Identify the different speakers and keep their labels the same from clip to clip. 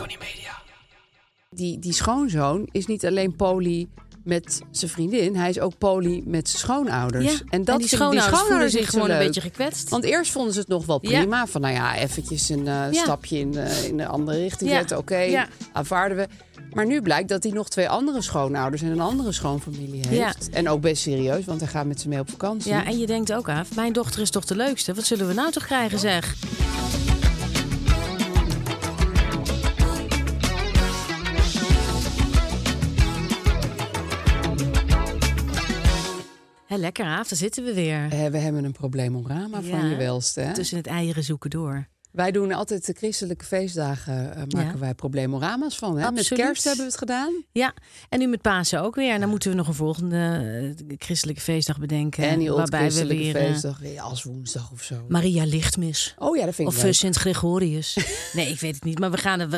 Speaker 1: Tony Media.
Speaker 2: Die schoonzoon is niet alleen poly met zijn vriendin. Hij is ook poly met zijn schoonouders.
Speaker 3: Ja,
Speaker 2: En dat
Speaker 3: die schoonouders voelen zich gewoon een beetje gekwetst.
Speaker 2: Want eerst vonden ze het nog wel prima. Ja. Van eventjes een stapje in de andere richting zetten. Oké, aanvaarden we. Maar nu blijkt dat hij nog 2 andere schoonouders en een andere schoonfamilie heeft. Ja. En ook best serieus, want hij gaat met ze mee op vakantie.
Speaker 3: Ja, en je denkt ook af, mijn dochter is toch de leukste. Wat zullen we nou toch krijgen, zeg? Lekker, Aaf, daar zitten we weer.
Speaker 2: We hebben een probleemorama van je welste. Hè?
Speaker 3: Tussen het eieren zoeken door.
Speaker 2: Wij doen altijd de christelijke feestdagen, maken wij probleemorama's van. Hè? Met kerst hebben we het gedaan.
Speaker 3: Ja, en nu met Pasen ook weer. En dan moeten we nog een volgende christelijke feestdag bedenken.
Speaker 2: En die christelijke feestdag, als woensdag of zo.
Speaker 3: Maria Lichtmis.
Speaker 2: Oh ja, dat vind ik
Speaker 3: leuk. Of Sint Gregorius. Nee, ik weet het niet, maar we gaan.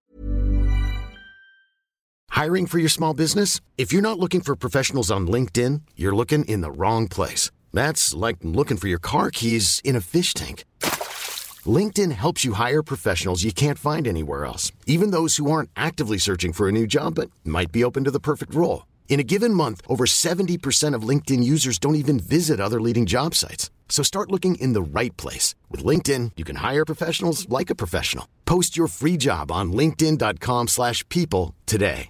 Speaker 4: Hiring for your small business? If you're not looking for professionals on LinkedIn, you're looking in the wrong place. That's like looking for your car keys in a fish tank. LinkedIn helps you hire professionals you can't find anywhere else, even those who aren't actively searching for a new job but might be open to the perfect role. In a given month, over 70% of LinkedIn users don't even visit other leading job sites. So start looking in the right place. With LinkedIn, you can hire professionals like a professional. Post your free job on linkedin.com/people today.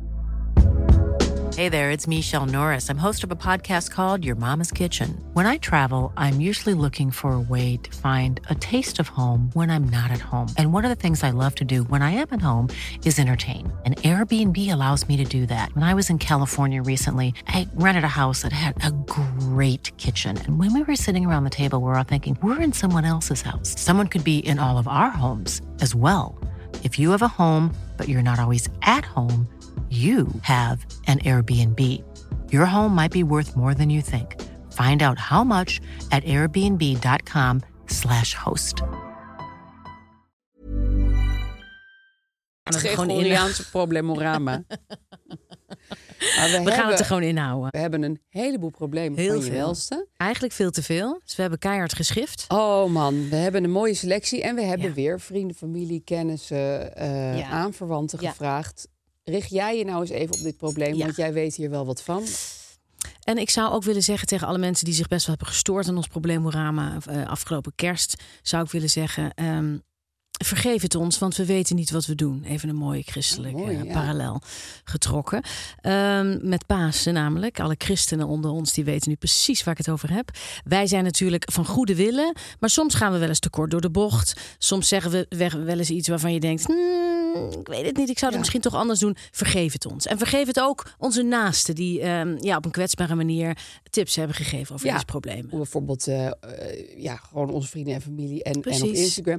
Speaker 5: Hey there, it's Michelle Norris. I'm host of a podcast called Your Mama's Kitchen. When I travel, I'm usually looking for a way to find a taste of home when I'm not at home. And one of the things I love to do when I am at home is entertain. And Airbnb allows me to do that. When I was in California recently, I rented a house that had a great kitchen. And when we were sitting around the table, we were all thinking, we're in someone else's house. Someone could be in all of our homes as well. If you have a home, but you're not always at home, you have an Airbnb. Your home might be worth more than you think. Find out how much at airbnb.com/host.
Speaker 2: Het Gregoriaanse probleemorama.
Speaker 3: We gaan het er gewoon inhouden.
Speaker 2: We hebben een heleboel problemen van je welste.
Speaker 3: Eigenlijk veel te veel. Dus we hebben keihard geschift.
Speaker 2: Oh man, we hebben een mooie selectie. En we hebben weer vrienden, familie, kennissen, aanverwanten gevraagd. Richt jij je nou eens even op dit probleem, want jij weet hier wel wat van.
Speaker 3: En ik zou ook willen zeggen tegen alle mensen die zich best wel hebben gestoord aan ons probleemorama afgelopen kerst, zou ik willen zeggen, vergeef het ons, want we weten niet wat we doen. Even een mooie christelijke parallel getrokken. Met Pasen namelijk. Alle christenen onder ons die weten nu precies waar ik het over heb. Wij zijn natuurlijk van goede willen, maar soms gaan we wel eens te kort door de bocht. Soms zeggen we wel eens iets waarvan je denkt, ik weet het niet, ik zou het misschien toch anders doen. Vergeef het ons. En vergeef het ook onze naasten die op een kwetsbare manier tips hebben gegeven over deze problemen.
Speaker 2: Bijvoorbeeld gewoon onze vrienden en familie en op Instagram.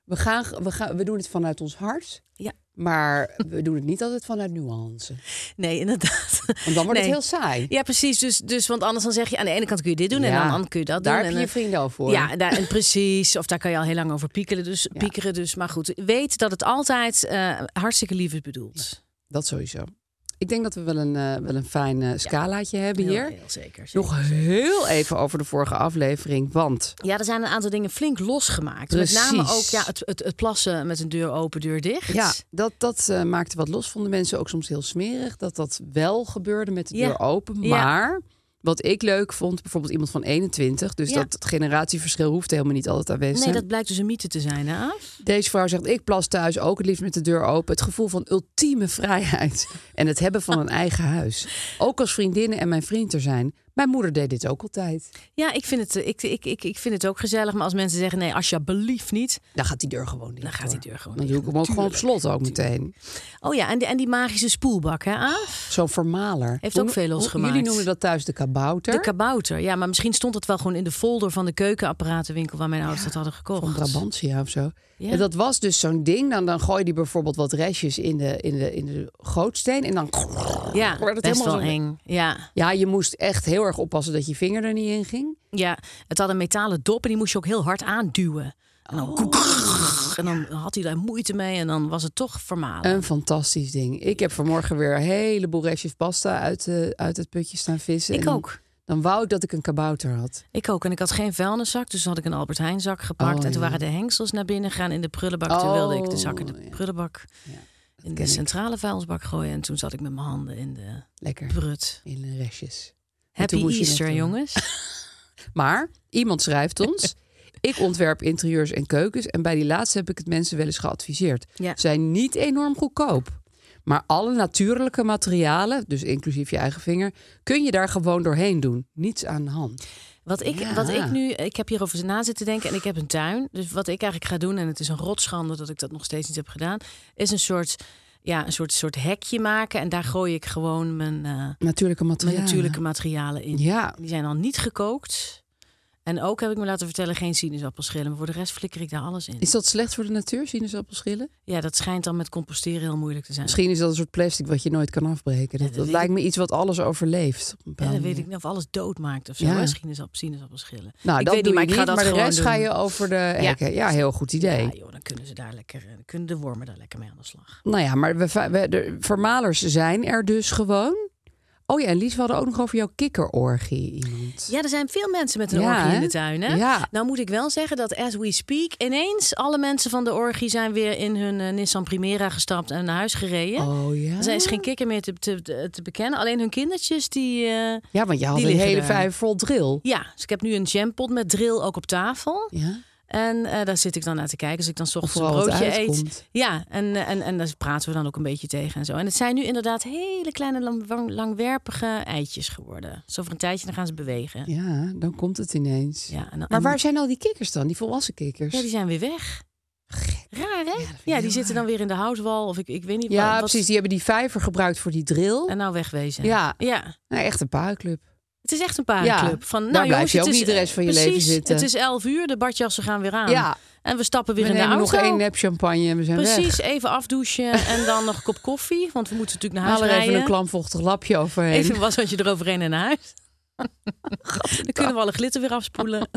Speaker 2: We doen het vanuit ons hart. Ja. Maar we doen het niet altijd vanuit nuance.
Speaker 3: Nee, inderdaad.
Speaker 2: Want dan wordt het heel saai.
Speaker 3: Ja, precies. Dus want anders dan zeg je aan de ene kant kun je dit doen en aan de andere kun je dat doen.
Speaker 2: Daar heb je je vrienden al voor.
Speaker 3: Ja, en precies. Of daar kan je al heel lang over piekeren. Dus, maar goed, weet dat het altijd hartstikke lief is bedoeld.
Speaker 2: Dat sowieso. Ik denk dat we wel een fijn scalaatje hebben hier.
Speaker 3: Heel zeker.
Speaker 2: Nog heel even over de vorige aflevering, want...
Speaker 3: Ja, er zijn een aantal dingen flink losgemaakt. Precies. Met name ook het plassen met een deur open, deur dicht.
Speaker 2: Ja, dat maakte wat los. Vonden mensen ook soms heel smerig. Dat wel gebeurde met de deur open. Maar... Wat ik leuk vond, bijvoorbeeld iemand van 21. Dus dat het generatieverschil hoeft helemaal niet altijd aanwezig te zijn.
Speaker 3: Nee, dat blijkt dus een mythe te zijn, hè?
Speaker 2: Deze vrouw zegt, ik plas thuis ook het liefst met de deur open. Het gevoel van ultieme vrijheid. En het hebben van een eigen huis. Ook als vriendinnen en mijn vriend er zijn. Mijn moeder deed dit ook altijd.
Speaker 3: Ja, ik vind het ook gezellig. Maar als mensen zeggen, nee, alsjeblieft niet.
Speaker 2: Dan gaat die deur gewoon niet.
Speaker 3: Dan
Speaker 2: doe ik hem ook gewoon op slot ook meteen.
Speaker 3: Oh ja, en die magische spoelbak, hè, Aaf?
Speaker 2: Zo'n vermaler.
Speaker 3: Heeft ook veel losgemaakt.
Speaker 2: Jullie noemen dat thuis de kabouter.
Speaker 3: De kabouter, ja. Maar misschien stond het wel gewoon in de folder van de keukenapparatenwinkel waar mijn ouders dat hadden gekocht.
Speaker 2: Van Brabantia of zo. Ja. En dat was dus zo'n ding. Dan gooi je die bijvoorbeeld wat restjes in de gootsteen. En dan
Speaker 3: wordt het
Speaker 2: best
Speaker 3: helemaal wel eng.
Speaker 2: Ja, je moest echt heel erg oppassen dat je vinger er niet in ging.
Speaker 3: Ja, het had een metalen dop en die moest je ook heel hard aanduwen. En dan had hij daar moeite mee en dan was het toch vermalen.
Speaker 2: Een fantastisch ding. Ik heb vanmorgen weer een heleboel restjes pasta uit het putje staan vissen.
Speaker 3: Ik ook.
Speaker 2: Dan wou ik dat ik een kabouter had.
Speaker 3: Ik ook. En ik had geen vuilniszak, dus had ik een Albert Heijn zak gepakt. En toen waren de hengsels naar binnen gegaan in de prullenbak. Toen wilde ik de zak in de prullenbak in de centrale vuilnisbak gooien. En toen zat ik met mijn handen in de prut.
Speaker 2: In de restjes.
Speaker 3: Happy Easter, jongens.
Speaker 2: Maar iemand schrijft ons... Ik ontwerp interieurs en keukens. En bij die laatste heb ik het mensen wel eens geadviseerd. Ja. Zijn niet enorm goedkoop. Maar alle natuurlijke materialen, dus inclusief je eigen vinger... kun je daar gewoon doorheen doen. Niets aan de hand.
Speaker 3: Wat ik nu... Ik heb hierover na zitten denken en ik heb een tuin. Dus wat ik eigenlijk ga doen, en het is een rotschande dat ik dat nog steeds niet heb gedaan... is een soort hekje maken. En daar gooi ik gewoon mijn natuurlijke materialen in. Ja. Die zijn dan niet gekookt... En ook heb ik me laten vertellen geen sinaasappelschillen. Maar voor de rest flikker ik daar alles in.
Speaker 2: Is dat slecht voor de natuur, sinaasappelschillen?
Speaker 3: Ja, dat schijnt dan met composteren heel moeilijk te zijn.
Speaker 2: Misschien is dat een soort plastic wat je nooit kan afbreken. Dat lijkt me iets wat alles overleeft.
Speaker 3: Dan weet ik niet of alles doodmaakt of zo. Ja. Sinaasappelschillen.
Speaker 2: Nou, dat doe je niet, maar de rest ga je over de hekken. Ja, heel goed idee.
Speaker 3: Ja, joh, dan kunnen de wormen daar lekker mee aan de slag.
Speaker 2: Nou ja, maar de vermalers zijn er dus gewoon. Oh ja, en Lies, we hadden ook nog over jouw kikkerorgie. Iemand.
Speaker 3: Ja, er zijn veel mensen met een orgie in de tuin. Hè? Ja. Nou moet ik wel zeggen dat as we speak... ineens alle mensen van de orgie zijn weer in hun Nissan Primera gestapt... en naar huis gereden.
Speaker 2: Oh ja.
Speaker 3: Er is geen kikker meer te bekennen. Alleen hun kindertjes die
Speaker 2: ja, want je had een hele vijf vol drill.
Speaker 3: Ja, dus ik heb nu een jampot met drill ook op tafel. Ja. En daar zit ik dan naar te kijken. Als ik dan 's ochtends een broodje eet. Ja, en daar praten we dan ook een beetje tegen en zo. En het zijn nu inderdaad hele kleine langwerpige eitjes geworden. Zo voor een tijdje, dan gaan ze bewegen.
Speaker 2: Ja, dan komt het ineens. Ja, maar waar zijn al die kikkers dan? Die volwassen kikkers?
Speaker 3: Ja, die zijn weer weg. Raar, hè? Ja, die zitten dan weer in de houtwal. Of ik weet niet.
Speaker 2: Ja, precies. Die hebben die vijver gebruikt voor die drill.
Speaker 3: En nou wegwezen.
Speaker 2: Ja. Nou, echt een paarclub.
Speaker 3: Het is echt een paardenclub.
Speaker 2: Van, daar blijf je ook niet de rest van je leven zitten.
Speaker 3: Het is 11 uur, de badjassen gaan weer aan. Ja. En we stappen weer in de auto.
Speaker 2: Nog 1 nep champagne en we zijn
Speaker 3: Precies,
Speaker 2: weg.
Speaker 3: even afdouchen en dan nog een kop koffie. Want we moeten natuurlijk naar huis
Speaker 2: rijden.
Speaker 3: Even
Speaker 2: een klamvochtig lapje overheen.
Speaker 3: Even een washandje eroverheen en naar huis. Dan kunnen we alle glitter weer afspoelen.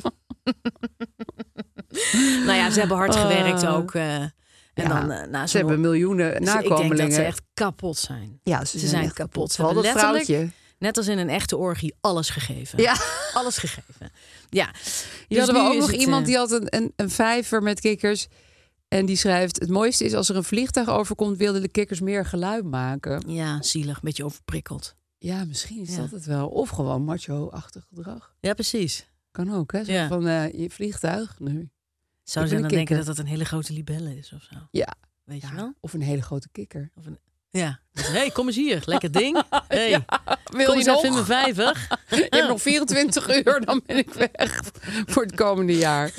Speaker 3: Nou ja, ze hebben hard gewerkt ook. En dan,
Speaker 2: ze hebben miljoenen nakomelingen.
Speaker 3: Ik denk dat ze echt kapot zijn.
Speaker 2: Ja, ze zijn echt kapot.
Speaker 3: Ze hebben letterlijk, net als in een echte orgie, alles gegeven. Ja. Alles gegeven. Ja.
Speaker 2: Dus hadden we ook nog iemand die had een vijver met kikkers. En die schrijft, het mooiste is als er een vliegtuig overkomt... wilden de kikkers meer geluid maken.
Speaker 3: Ja, zielig. Een beetje overprikkeld.
Speaker 2: Ja, misschien is dat het wel. Of gewoon macho-achtig gedrag.
Speaker 3: Ja, precies.
Speaker 2: Kan ook, hè? Zo van, je vliegtuig, nu.
Speaker 3: Zou ze dan denken dat dat een hele grote libelle is of zo?
Speaker 2: Ja.
Speaker 3: Weet je wel?
Speaker 2: Of een hele grote kikker.
Speaker 3: Of ja. Hey, kom eens hier. Lekker ding. Hey,
Speaker 2: wil
Speaker 3: kom
Speaker 2: je
Speaker 3: eens
Speaker 2: nog?
Speaker 3: even in mijn vijver.
Speaker 2: Je hebt nog 24 uur, dan ben ik weg voor het komende jaar.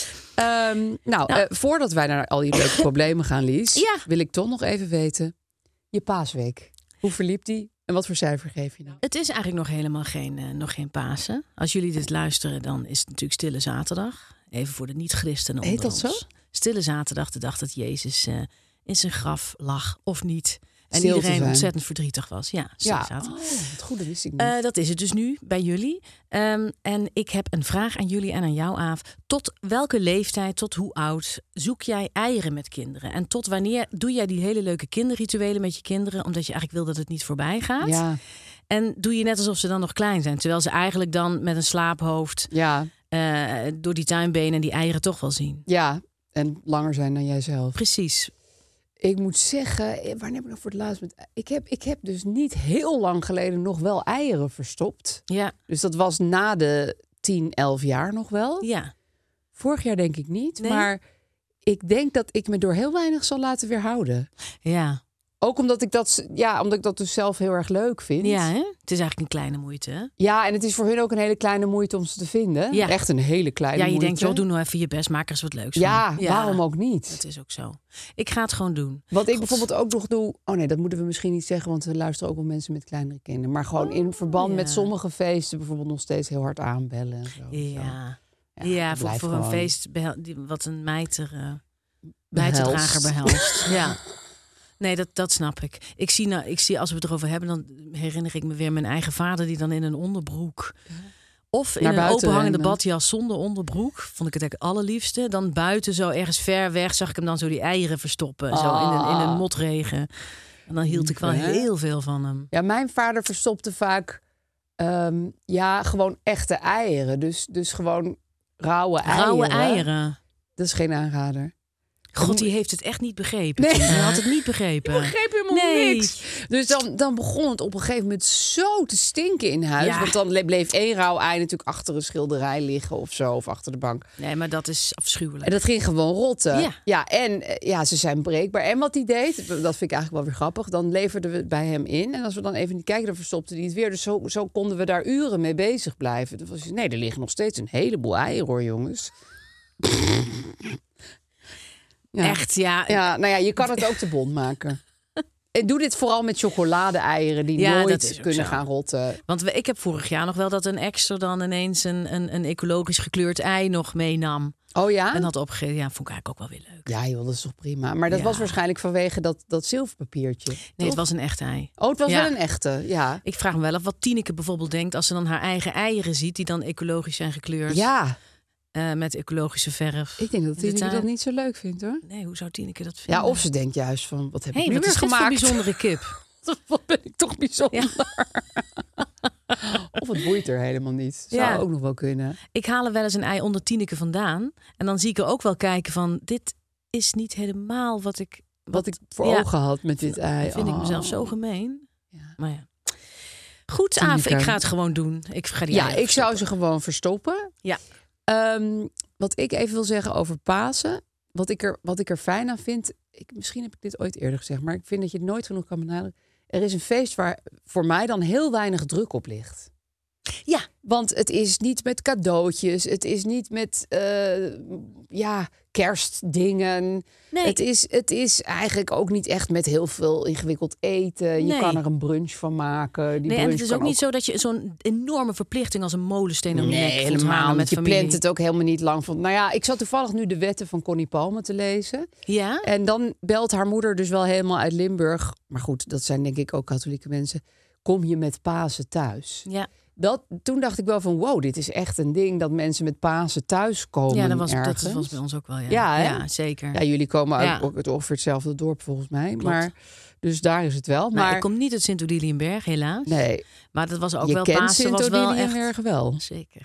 Speaker 2: Voordat wij naar al die leuke problemen gaan, Lies... wil ik toch nog even weten, je paasweek. Hoe verliep die en wat voor cijfer geef je nou?
Speaker 3: Het is eigenlijk nog helemaal geen Pasen. Als jullie dit luisteren, dan is het natuurlijk Stille Zaterdag. Even voor de niet-christenen onder ons.
Speaker 2: Heet dat zo?
Speaker 3: Stille Zaterdag, de dag dat Jezus in zijn graf lag of niet... En
Speaker 2: Stil
Speaker 3: iedereen ontzettend verdrietig was. Ja,
Speaker 2: wat goed, dat wist ik niet.
Speaker 3: Dat is het dus nu bij jullie. En ik heb een vraag aan jullie en aan jou, Aaf. Tot welke leeftijd, tot hoe oud zoek jij eieren met kinderen? En tot wanneer doe jij die hele leuke kinderrituelen met je kinderen... omdat je eigenlijk wil dat het niet voorbij gaat? Ja. En doe je net alsof ze dan nog klein zijn... terwijl ze eigenlijk dan met een slaaphoofd... door die tuinbenen die eieren toch wel zien?
Speaker 2: Ja, en langer zijn dan jijzelf.
Speaker 3: Precies.
Speaker 2: Ik moet zeggen, wanneer heb ik nog voor het laatst... Ik heb dus niet heel lang geleden nog wel eieren verstopt. Ja. Dus dat was na de 10, 11 jaar nog wel. Ja. Vorig jaar denk ik niet. Nee. Maar ik denk dat ik me door heel weinig zal laten weerhouden. Ja. Ook omdat ik dat dus zelf heel erg leuk vind.
Speaker 3: Ja, hè? Het is eigenlijk een kleine moeite, hè?
Speaker 2: Ja, en het is voor hun ook een hele kleine moeite om ze te vinden. Ja. Echt een hele kleine moeite.
Speaker 3: Ja, je denkt, joh, doe nou even je best, maak er eens wat leuks van.
Speaker 2: Ja, waarom ook niet?
Speaker 3: Dat is ook zo. Ik ga het gewoon doen.
Speaker 2: Wat ik bijvoorbeeld ook nog doe... Oh nee, dat moeten we misschien niet zeggen... want we luisteren ook wel mensen met kleinere kinderen. Maar gewoon in verband met sommige feesten... bijvoorbeeld nog steeds heel hard aanbellen en zo.
Speaker 3: Ja, voor een feest wat een mijterdrager behelst. Ja. Nee, dat snap ik. Ik zie, als we het erover hebben, dan herinner ik me weer mijn eigen vader die dan in een onderbroek of in een openhangende badjas zonder onderbroek, vond ik het eigenlijk allerliefste. Dan buiten zo ergens ver weg zag ik hem dan zo die eieren verstoppen, zo in een motregen. En dan hield ik wel heel veel van hem.
Speaker 2: Ja, mijn vader verstopte vaak gewoon echte eieren. Dus gewoon rauwe eieren.
Speaker 3: Rauwe eieren.
Speaker 2: Dat is geen aanrader.
Speaker 3: God, die heeft het echt niet begrepen. Nee. Hij had het niet begrepen.
Speaker 2: Ik begreep helemaal niks. Dus dan begon het op een gegeven moment zo te stinken in huis. Ja. Want dan bleef 1 rauw ei natuurlijk achter een schilderij liggen of zo. Of achter de bank.
Speaker 3: Nee, maar dat is afschuwelijk.
Speaker 2: En dat ging gewoon rotten. Ja, en ze zijn breekbaar. En wat hij deed, dat vind ik eigenlijk wel weer grappig. Dan leverden we het bij hem in. En als we dan even niet kijken, dan verstopte hij het weer. Dus zo konden we daar uren mee bezig blijven. Dat was, er liggen nog steeds een heleboel eieren hoor, jongens. Ja.
Speaker 3: Echt, ja.
Speaker 2: Ja, je kan het ook te bont maken. En doe dit vooral met chocolade-eieren die nooit kunnen gaan rotten.
Speaker 3: Want ik heb vorig jaar nog wel dat een extra dan ineens een ecologisch gekleurd ei nog meenam.
Speaker 2: Oh ja?
Speaker 3: En had opgegeten. Ja, vond ik eigenlijk ook wel weer leuk.
Speaker 2: Ja joh, dat is toch prima. Maar dat was waarschijnlijk vanwege dat zilverpapiertje. Nee,
Speaker 3: toch? Het was een echt ei.
Speaker 2: Oh, het was wel een echte, ja.
Speaker 3: Ik vraag me wel af wat Tineke bijvoorbeeld denkt als ze dan haar eigen eieren ziet die dan ecologisch zijn gekleurd.
Speaker 2: Ja.
Speaker 3: Met ecologische verf.
Speaker 2: Ik denk dat Tineke dat niet zo leuk vindt hoor.
Speaker 3: Nee, hoe zou Tineke dat vinden?
Speaker 2: Ja, of ze denkt juist van, wat heb ik nu
Speaker 3: weer
Speaker 2: gemaakt?
Speaker 3: Voor bijzondere kip.
Speaker 2: Wat ben ik toch bijzonder. Ja. Of het boeit er helemaal niet. Zou ook nog wel kunnen.
Speaker 3: Ik haal er wel eens een ei onder Tineke vandaan. En dan zie ik er ook wel kijken van, dit is niet helemaal wat ik
Speaker 2: voor ogen had met dit ei.
Speaker 3: Dat vind ik mezelf zo gemeen. Ja. Maar ja. Goed, Aaf, ik ga het gewoon doen. Ik
Speaker 2: zou ze gewoon verstoppen.
Speaker 3: Ja.
Speaker 2: Wat ik even wil zeggen over Pasen. Wat ik er fijn aan vind. Misschien heb ik dit ooit eerder gezegd. Maar ik vind dat je het nooit genoeg kan benadrukken. Er is een feest waar voor mij dan heel weinig druk op ligt.
Speaker 3: Ja.
Speaker 2: Want het is niet met cadeautjes. Het is niet met kerstdingen.
Speaker 3: Nee.
Speaker 2: Het is eigenlijk ook niet echt met heel veel ingewikkeld eten. Je kan er een brunch van maken.
Speaker 3: En het is ook niet zo dat je zo'n enorme verplichting als een molensteen om je nek
Speaker 2: helemaal
Speaker 3: met
Speaker 2: je
Speaker 3: familie.
Speaker 2: plant het ook helemaal niet lang van. Nou ja, ik zat toevallig nu de wetten van Connie Palme te lezen.
Speaker 3: Ja.
Speaker 2: En dan belt haar moeder dus wel helemaal uit Limburg. Maar goed, dat zijn denk ik ook katholieke mensen. Kom je met Pasen thuis?
Speaker 3: Ja.
Speaker 2: Toen dacht ik wel van wow, dit is echt een ding dat mensen met Pasen thuis komen.
Speaker 3: Ja, dat was bij ons ook wel. Ja, zeker.
Speaker 2: Ja, jullie komen ook uit ongeveer hetzelfde dorp volgens mij. Klopt. Maar dus daar is het wel. Maar
Speaker 3: ik kom niet uit Sint-Odiliënberg, helaas.
Speaker 2: Nee.
Speaker 3: Maar dat was ook
Speaker 2: je
Speaker 3: wel
Speaker 2: Pasen.
Speaker 3: Sint-Odiliënberg
Speaker 2: wel.
Speaker 3: Zeker.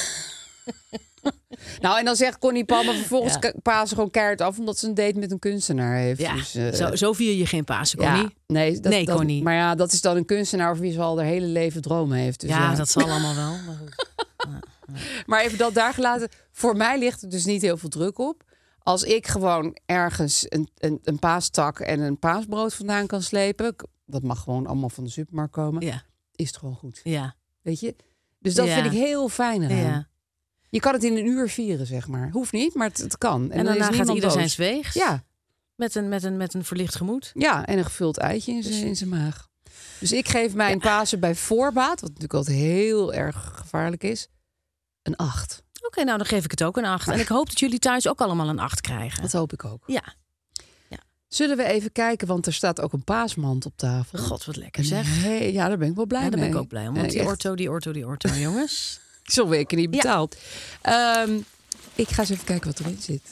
Speaker 2: Nou, en dan zegt Connie Palme vervolgens Pasen gewoon keihard af, omdat ze een date met een kunstenaar heeft.
Speaker 3: Ja,
Speaker 2: dus,
Speaker 3: zo vier je geen Pasen, Connie.
Speaker 2: Ja, nee,
Speaker 3: Connie.
Speaker 2: Maar ja, dat is dan een kunstenaar over wie ze al haar hele leven dromen heeft. Dus
Speaker 3: dat zal allemaal wel. Maar goed.
Speaker 2: Maar even dat daar gelaten. Voor mij ligt er dus niet heel veel druk op. Als ik gewoon ergens een paastak en een paasbrood vandaan kan slepen, dat mag gewoon allemaal van de supermarkt komen, is het gewoon goed.
Speaker 3: Ja.
Speaker 2: Weet je? Dus dat vind ik heel fijn eraan.
Speaker 3: Ja.
Speaker 2: Je kan het in een uur vieren, zeg maar. Hoeft niet, maar het kan.
Speaker 3: En daarna gaat ieder zijn weegs.
Speaker 2: Ja.
Speaker 3: Met een verlicht gemoed.
Speaker 2: Ja, en een gevuld eitje in zijn maag. Dus ik geef mijn Pasen bij voorbaat, wat natuurlijk altijd heel erg gevaarlijk is, een 8.
Speaker 3: Oké, nou dan geef ik het ook een 8. En ik hoop dat jullie thuis ook allemaal een 8 krijgen.
Speaker 2: Dat hoop ik ook.
Speaker 3: Ja.
Speaker 2: Zullen we even kijken, want er staat ook een paasmand op tafel.
Speaker 3: God, wat lekker zeg.
Speaker 2: Ja, daar ben ik wel blij mee.
Speaker 3: Daar ben ik ook blij om. Want die orto, jongens.
Speaker 2: Zo'n weken niet betaald. Ik ga eens even kijken wat erin zit.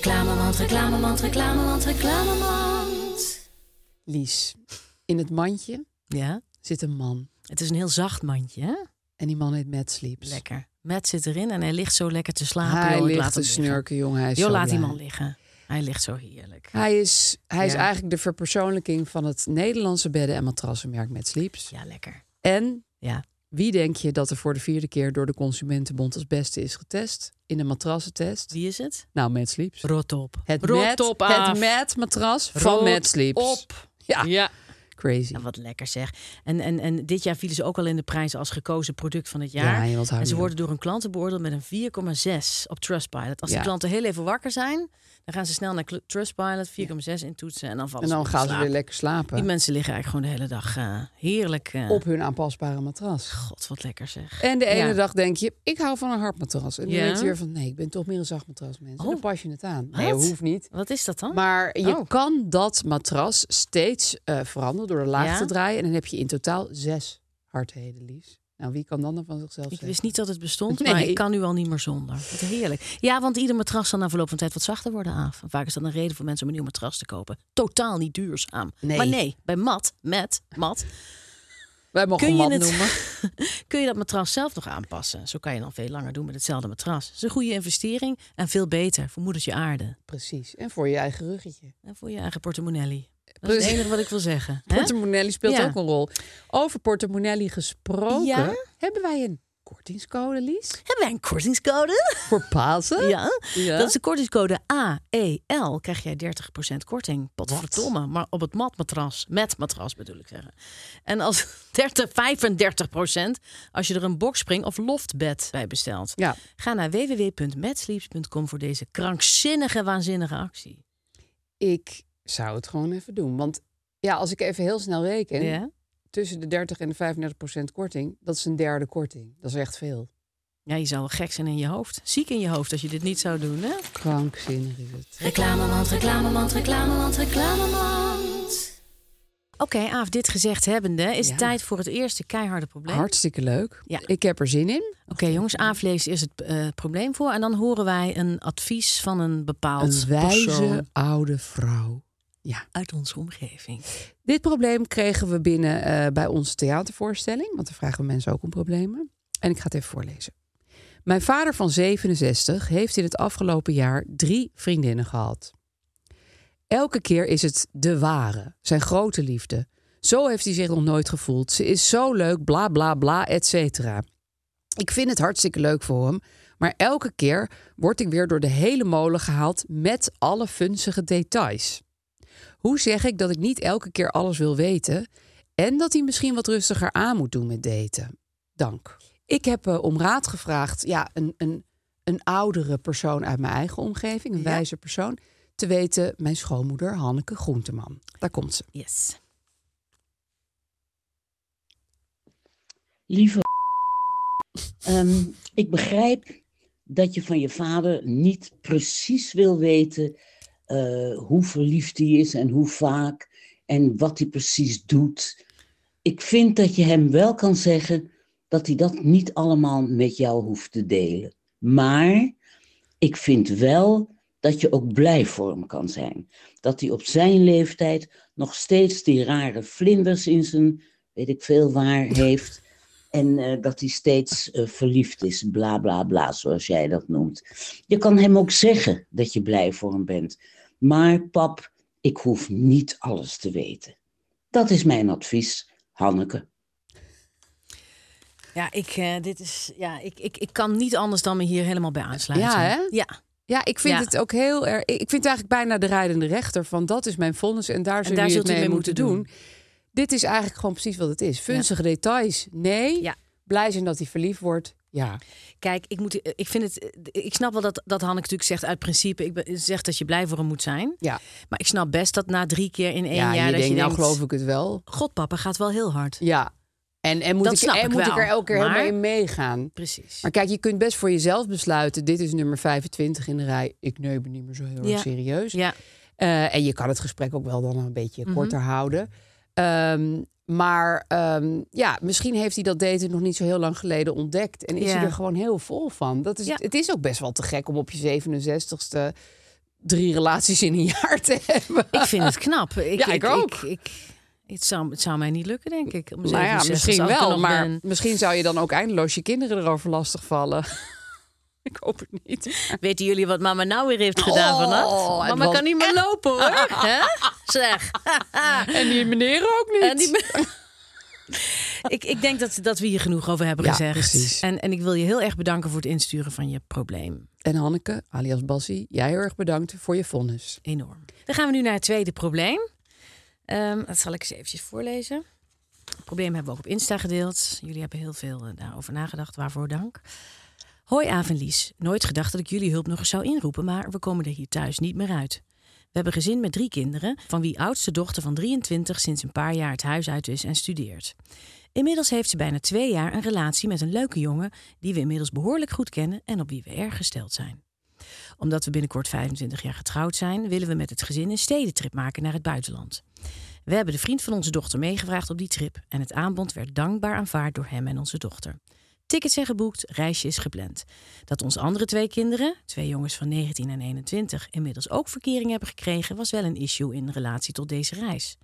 Speaker 3: Reclamemand.
Speaker 2: Lies, in het mandje zit een man.
Speaker 3: Het is een heel zacht mandje, hè?
Speaker 2: En die man heet Matt Sleeps.
Speaker 3: Lekker. Matt zit erin en hij ligt zo lekker te slapen.
Speaker 2: Hij ligt te snurken, jongen. Hij is zo
Speaker 3: laat
Speaker 2: blij.
Speaker 3: die man liggen. Hij ligt zo heerlijk.
Speaker 2: Hij is eigenlijk de verpersoonlijking van het Nederlandse bedden- en matrassenmerk Matt Sleeps.
Speaker 3: Ja, lekker.
Speaker 2: En wie denk je dat er voor de 4e keer door de Consumentenbond als beste is getest? In een matrassentest.
Speaker 3: Wie is het?
Speaker 2: Nou, Matt Sleeps.
Speaker 3: Rot op.
Speaker 2: Het Matt matras van Matt Sleeps.
Speaker 3: Op.
Speaker 2: Ja. Crazy.
Speaker 3: Ja, wat lekker zeg. En dit jaar vielen ze ook al in de prijzen als gekozen product van het jaar.
Speaker 2: Ja,
Speaker 3: en ze worden door hun klanten beoordeeld met een 4,6 op Trustpilot. Als die klanten heel even wakker zijn, dan gaan ze snel naar Trustpilot, 4,6 in toetsen en dan vallen ze
Speaker 2: gaan ze weer lekker slapen.
Speaker 3: Die mensen liggen eigenlijk gewoon de hele dag heerlijk.
Speaker 2: Op hun aanpasbare matras.
Speaker 3: God, wat lekker zeg.
Speaker 2: En de ene dag denk je, ik hou van een hard matras. En dan denk je weer van, nee, ik ben toch meer een zacht matras, mensen. Dan pas je het aan.
Speaker 3: Wat?
Speaker 2: Nee, hoeft niet.
Speaker 3: Wat is dat dan?
Speaker 2: Maar je kan dat matras steeds veranderen door de laag te draaien. En dan heb je in totaal 6 hardheden, Lies. Nou, wie kan dan van zichzelf zeggen?
Speaker 3: Ik wist niet dat het bestond, maar ik kan nu al niet meer zonder. Wat heerlijk. Ja, want ieder matras zal na verloop van tijd wat zachter worden af. En vaak is dat een reden voor mensen om een nieuw matras te kopen. Totaal niet duurzaam.
Speaker 2: Nee.
Speaker 3: Maar nee, bij Matt,
Speaker 2: Wij mogen hem mat noemen.
Speaker 3: Kun je dat matras zelf nog aanpassen? Zo kan je dan veel langer doen met hetzelfde matras. Het is een goede investering en veel beter voor moedertje aarde.
Speaker 2: Precies. En voor je eigen ruggetje.
Speaker 3: En voor je eigen portemonnelie. Dat is het enige wat ik wil zeggen.
Speaker 2: Portemonnaie speelt ook een rol. Over portemonnaie gesproken, hebben wij een kortingscode, Lies?
Speaker 3: Hebben wij een kortingscode?
Speaker 2: Voor Pasen?
Speaker 3: Ja. Dat is de kortingscode AEL. Krijg jij 30% korting. Potverdomme. Maar op het matmatras. Met matras bedoel ik zeggen. En als 35% als je er een boxspring of loftbed bij bestelt. Ja. Ga naar www.matsleeps.com voor deze krankzinnige, waanzinnige actie.
Speaker 2: Ik zou het gewoon even doen. Want als ik even heel snel reken... Ja? Tussen de 30 en de 35% korting, dat is een derde korting. Dat is echt veel.
Speaker 3: Ja, je zou wel gek zijn in je hoofd. Ziek in je hoofd als je dit niet zou doen, hè?
Speaker 2: Krankzinnig is het.
Speaker 3: Reclamemand, reclamemand, reclamemand, reclamemand. Oké, Aaf, dit gezegd hebbende is het tijd voor het eerste keiharde probleem.
Speaker 2: Hartstikke leuk. Ja. Ik heb er zin in.
Speaker 3: Oké, jongens, Aaf leest eerst het probleem voor. En dan horen wij een advies van een bepaald
Speaker 2: wijze
Speaker 3: persoon.
Speaker 2: Oude vrouw. Ja.
Speaker 3: Uit onze omgeving.
Speaker 2: Dit probleem kregen we binnen bij onze theatervoorstelling. Want daar vragen we mensen ook om problemen. En ik ga het even voorlezen. Mijn vader van 67 heeft in het afgelopen jaar 3 vriendinnen gehad. Elke keer is het de ware, zijn grote liefde. Zo heeft hij zich nog nooit gevoeld. Ze is zo leuk, bla bla bla, et cetera. Ik vind het hartstikke leuk voor hem. Maar elke keer word ik weer door de hele molen gehaald met alle funzige details. Hoe zeg ik dat ik niet elke keer alles wil weten en dat hij misschien wat rustiger aan moet doen met daten? Dank. Ik heb om raad gevraagd, een oudere persoon uit mijn eigen omgeving, een wijze persoon, te weten mijn schoonmoeder Hanneke Groenteman. Daar komt ze.
Speaker 3: Yes.
Speaker 1: Lieve ik begrijp dat je van je vader niet precies wil weten hoe verliefd hij is en hoe vaak en wat hij precies doet. Ik vind dat je hem wel kan zeggen dat hij dat niet allemaal met jou hoeft te delen. Maar ik vind wel dat je ook blij voor hem kan zijn. Dat hij op zijn leeftijd nog steeds die rare vlinders in zijn, weet ik veel waar, heeft. En dat hij steeds verliefd is, bla bla bla, zoals jij dat noemt. Je kan hem ook zeggen dat je blij voor hem bent. Maar pap, ik hoef niet alles te weten. Dat is mijn advies, Hanneke.
Speaker 3: Ja, ik kan niet anders dan me hier helemaal bij aansluiten.
Speaker 2: Ja, hè?
Speaker 3: Ja,
Speaker 2: ik vind het ook heel erg. Ik vind het eigenlijk bijna de rijdende rechter van dat is mijn vonnis en daar zul je het mee moeten doen. Dit is eigenlijk gewoon precies wat het is. Vunzige details, nee. Ja. Blij zijn dat hij verliefd wordt, ja.
Speaker 3: Kijk, ik snap wel dat Hanneke natuurlijk zegt uit principe, zegt dat je blij voor hem moet zijn. Ja. Maar ik snap best dat na 3 keer in 1 jaar dat je denkt,
Speaker 2: nou geloof ik het wel.
Speaker 3: God, papa gaat wel heel hard.
Speaker 2: Ja. En moet ik er elke keer helemaal in meegaan.
Speaker 3: Precies.
Speaker 2: Maar kijk, je kunt best voor jezelf besluiten, dit is nummer 25 in de rij. Ik neem me niet meer zo heel erg serieus. Ja. En je kan het gesprek ook wel dan een beetje korter houden. Maar misschien heeft hij dat daten nog niet zo heel lang geleden ontdekt. En is hij er gewoon heel vol van. Het is ook best wel te gek om op je 67ste 3 relaties in een jaar te hebben.
Speaker 3: Ik vind het knap.
Speaker 2: Ik ook.
Speaker 3: Het zou mij niet lukken, denk ik. Om
Speaker 2: misschien wel. Maar misschien zou je dan ook eindeloos je kinderen erover lastigvallen. Ik hoop het niet.
Speaker 3: Weten jullie wat mama nou weer heeft gedaan vannacht? Mama kan niet meer lopen, hoor. Zeg.
Speaker 2: En die meneer ook niet.
Speaker 3: Ik denk dat we hier genoeg over hebben gezegd.
Speaker 2: Precies.
Speaker 3: En ik wil je heel erg bedanken voor het insturen van je probleem.
Speaker 2: En Hanneke, alias Bassie, jij heel erg bedankt voor je vonnis.
Speaker 3: Enorm. Dan gaan we nu naar het tweede probleem. Dat zal ik eens eventjes voorlezen. Het probleem hebben we ook op Insta gedeeld. Jullie hebben heel veel daarover nagedacht. Waarvoor dank. Hoi Aaf en Lies. Nooit gedacht dat ik jullie hulp nog eens zou inroepen, maar we komen er hier thuis niet meer uit. We hebben een gezin met 3 kinderen, van wie oudste dochter van 23 sinds een paar jaar het huis uit is en studeert. Inmiddels heeft ze bijna 2 jaar een relatie met een leuke jongen die we inmiddels behoorlijk goed kennen en op wie we erg gesteld zijn. Omdat we binnenkort 25 jaar getrouwd zijn, willen we met het gezin een stedentrip maken naar het buitenland. We hebben de vriend van onze dochter meegevraagd op die trip en het aanbod werd dankbaar aanvaard door hem en onze dochter. Tickets zijn geboekt, reisje is gepland. Dat onze andere 2 kinderen, 2 jongens van 19 en 21, inmiddels ook verkering hebben gekregen, was wel een issue in relatie tot deze reis.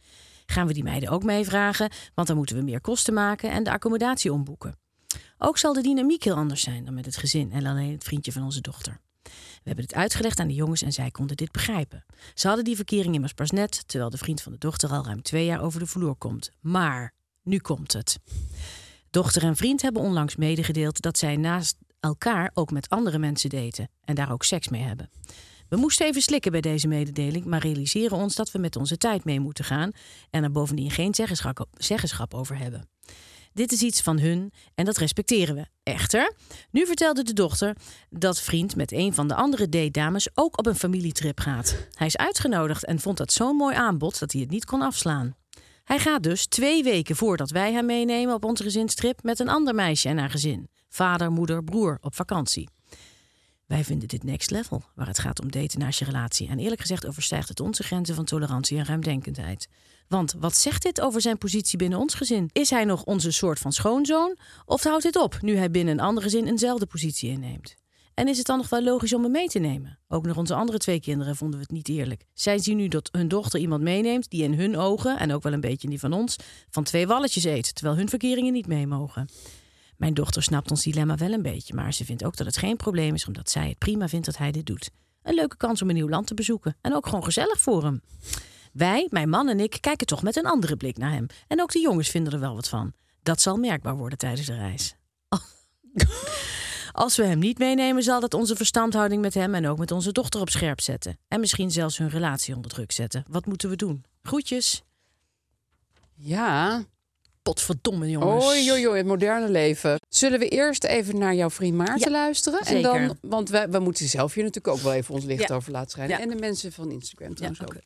Speaker 3: Gaan we die meiden ook meevragen, want dan moeten we meer kosten maken en de accommodatie omboeken. Ook zal de dynamiek heel anders zijn dan met het gezin en alleen het vriendje van onze dochter. We hebben het uitgelegd aan de jongens en zij konden dit begrijpen. Ze hadden die verkering immers pas net, terwijl de vriend van de dochter al ruim 2 jaar over de vloer komt. Maar nu komt het. Dochter en vriend hebben onlangs medegedeeld dat zij naast elkaar ook met andere mensen daten en daar ook seks mee hebben. We moesten even slikken bij deze mededeling, maar realiseren ons dat we met onze tijd mee moeten gaan en er bovendien geen zeggenschap over hebben. Dit is iets van hun en dat respecteren we. Echter, nu vertelde de dochter dat vriend met een van de andere datedames ook op een familietrip gaat. Hij is uitgenodigd en vond dat zo'n mooi aanbod dat hij het niet kon afslaan. Hij gaat dus 2 weken voordat wij hem meenemen op onze gezinstrip met een ander meisje en haar gezin. Vader, moeder, broer op vakantie. Wij vinden dit next level, waar het gaat om daten naast je relatie. En eerlijk gezegd overstijgt het onze grenzen van tolerantie en ruimdenkendheid. Want wat zegt dit over zijn positie binnen ons gezin? Is hij nog onze soort van schoonzoon? Of houdt dit op, nu hij binnen een ander gezin eenzelfde positie inneemt? En is het dan nog wel logisch om hem mee te nemen? Ook nog onze andere 2 kinderen vonden we het niet eerlijk. Zij zien nu dat hun dochter iemand meeneemt die in hun ogen, en ook wel een beetje in die van ons, van 2 walletjes eet, terwijl hun verkeringen niet mee mogen. Mijn dochter snapt ons dilemma wel een beetje, maar ze vindt ook dat het geen probleem is, omdat zij het prima vindt dat hij dit doet. Een leuke kans om een nieuw land te bezoeken en ook gewoon gezellig voor hem. Wij, mijn man en ik, kijken toch met een andere blik naar hem. En ook de jongens vinden er wel wat van. Dat zal merkbaar worden tijdens de reis. Als we hem niet meenemen, zal dat onze verstandhouding met hem en ook met onze dochter op scherp zetten. En misschien zelfs hun relatie onder druk zetten. Wat moeten we doen? Groetjes.
Speaker 2: Ja.
Speaker 3: Potverdomme, jongens.
Speaker 2: Oei, het moderne leven. Zullen we eerst even naar jouw vriend Maarten luisteren?
Speaker 3: Zeker.
Speaker 2: En dan, want we moeten zelf hier natuurlijk ook wel even ons licht over laten schijnen.
Speaker 3: Ja.
Speaker 2: En de mensen van Instagram trouwens ook.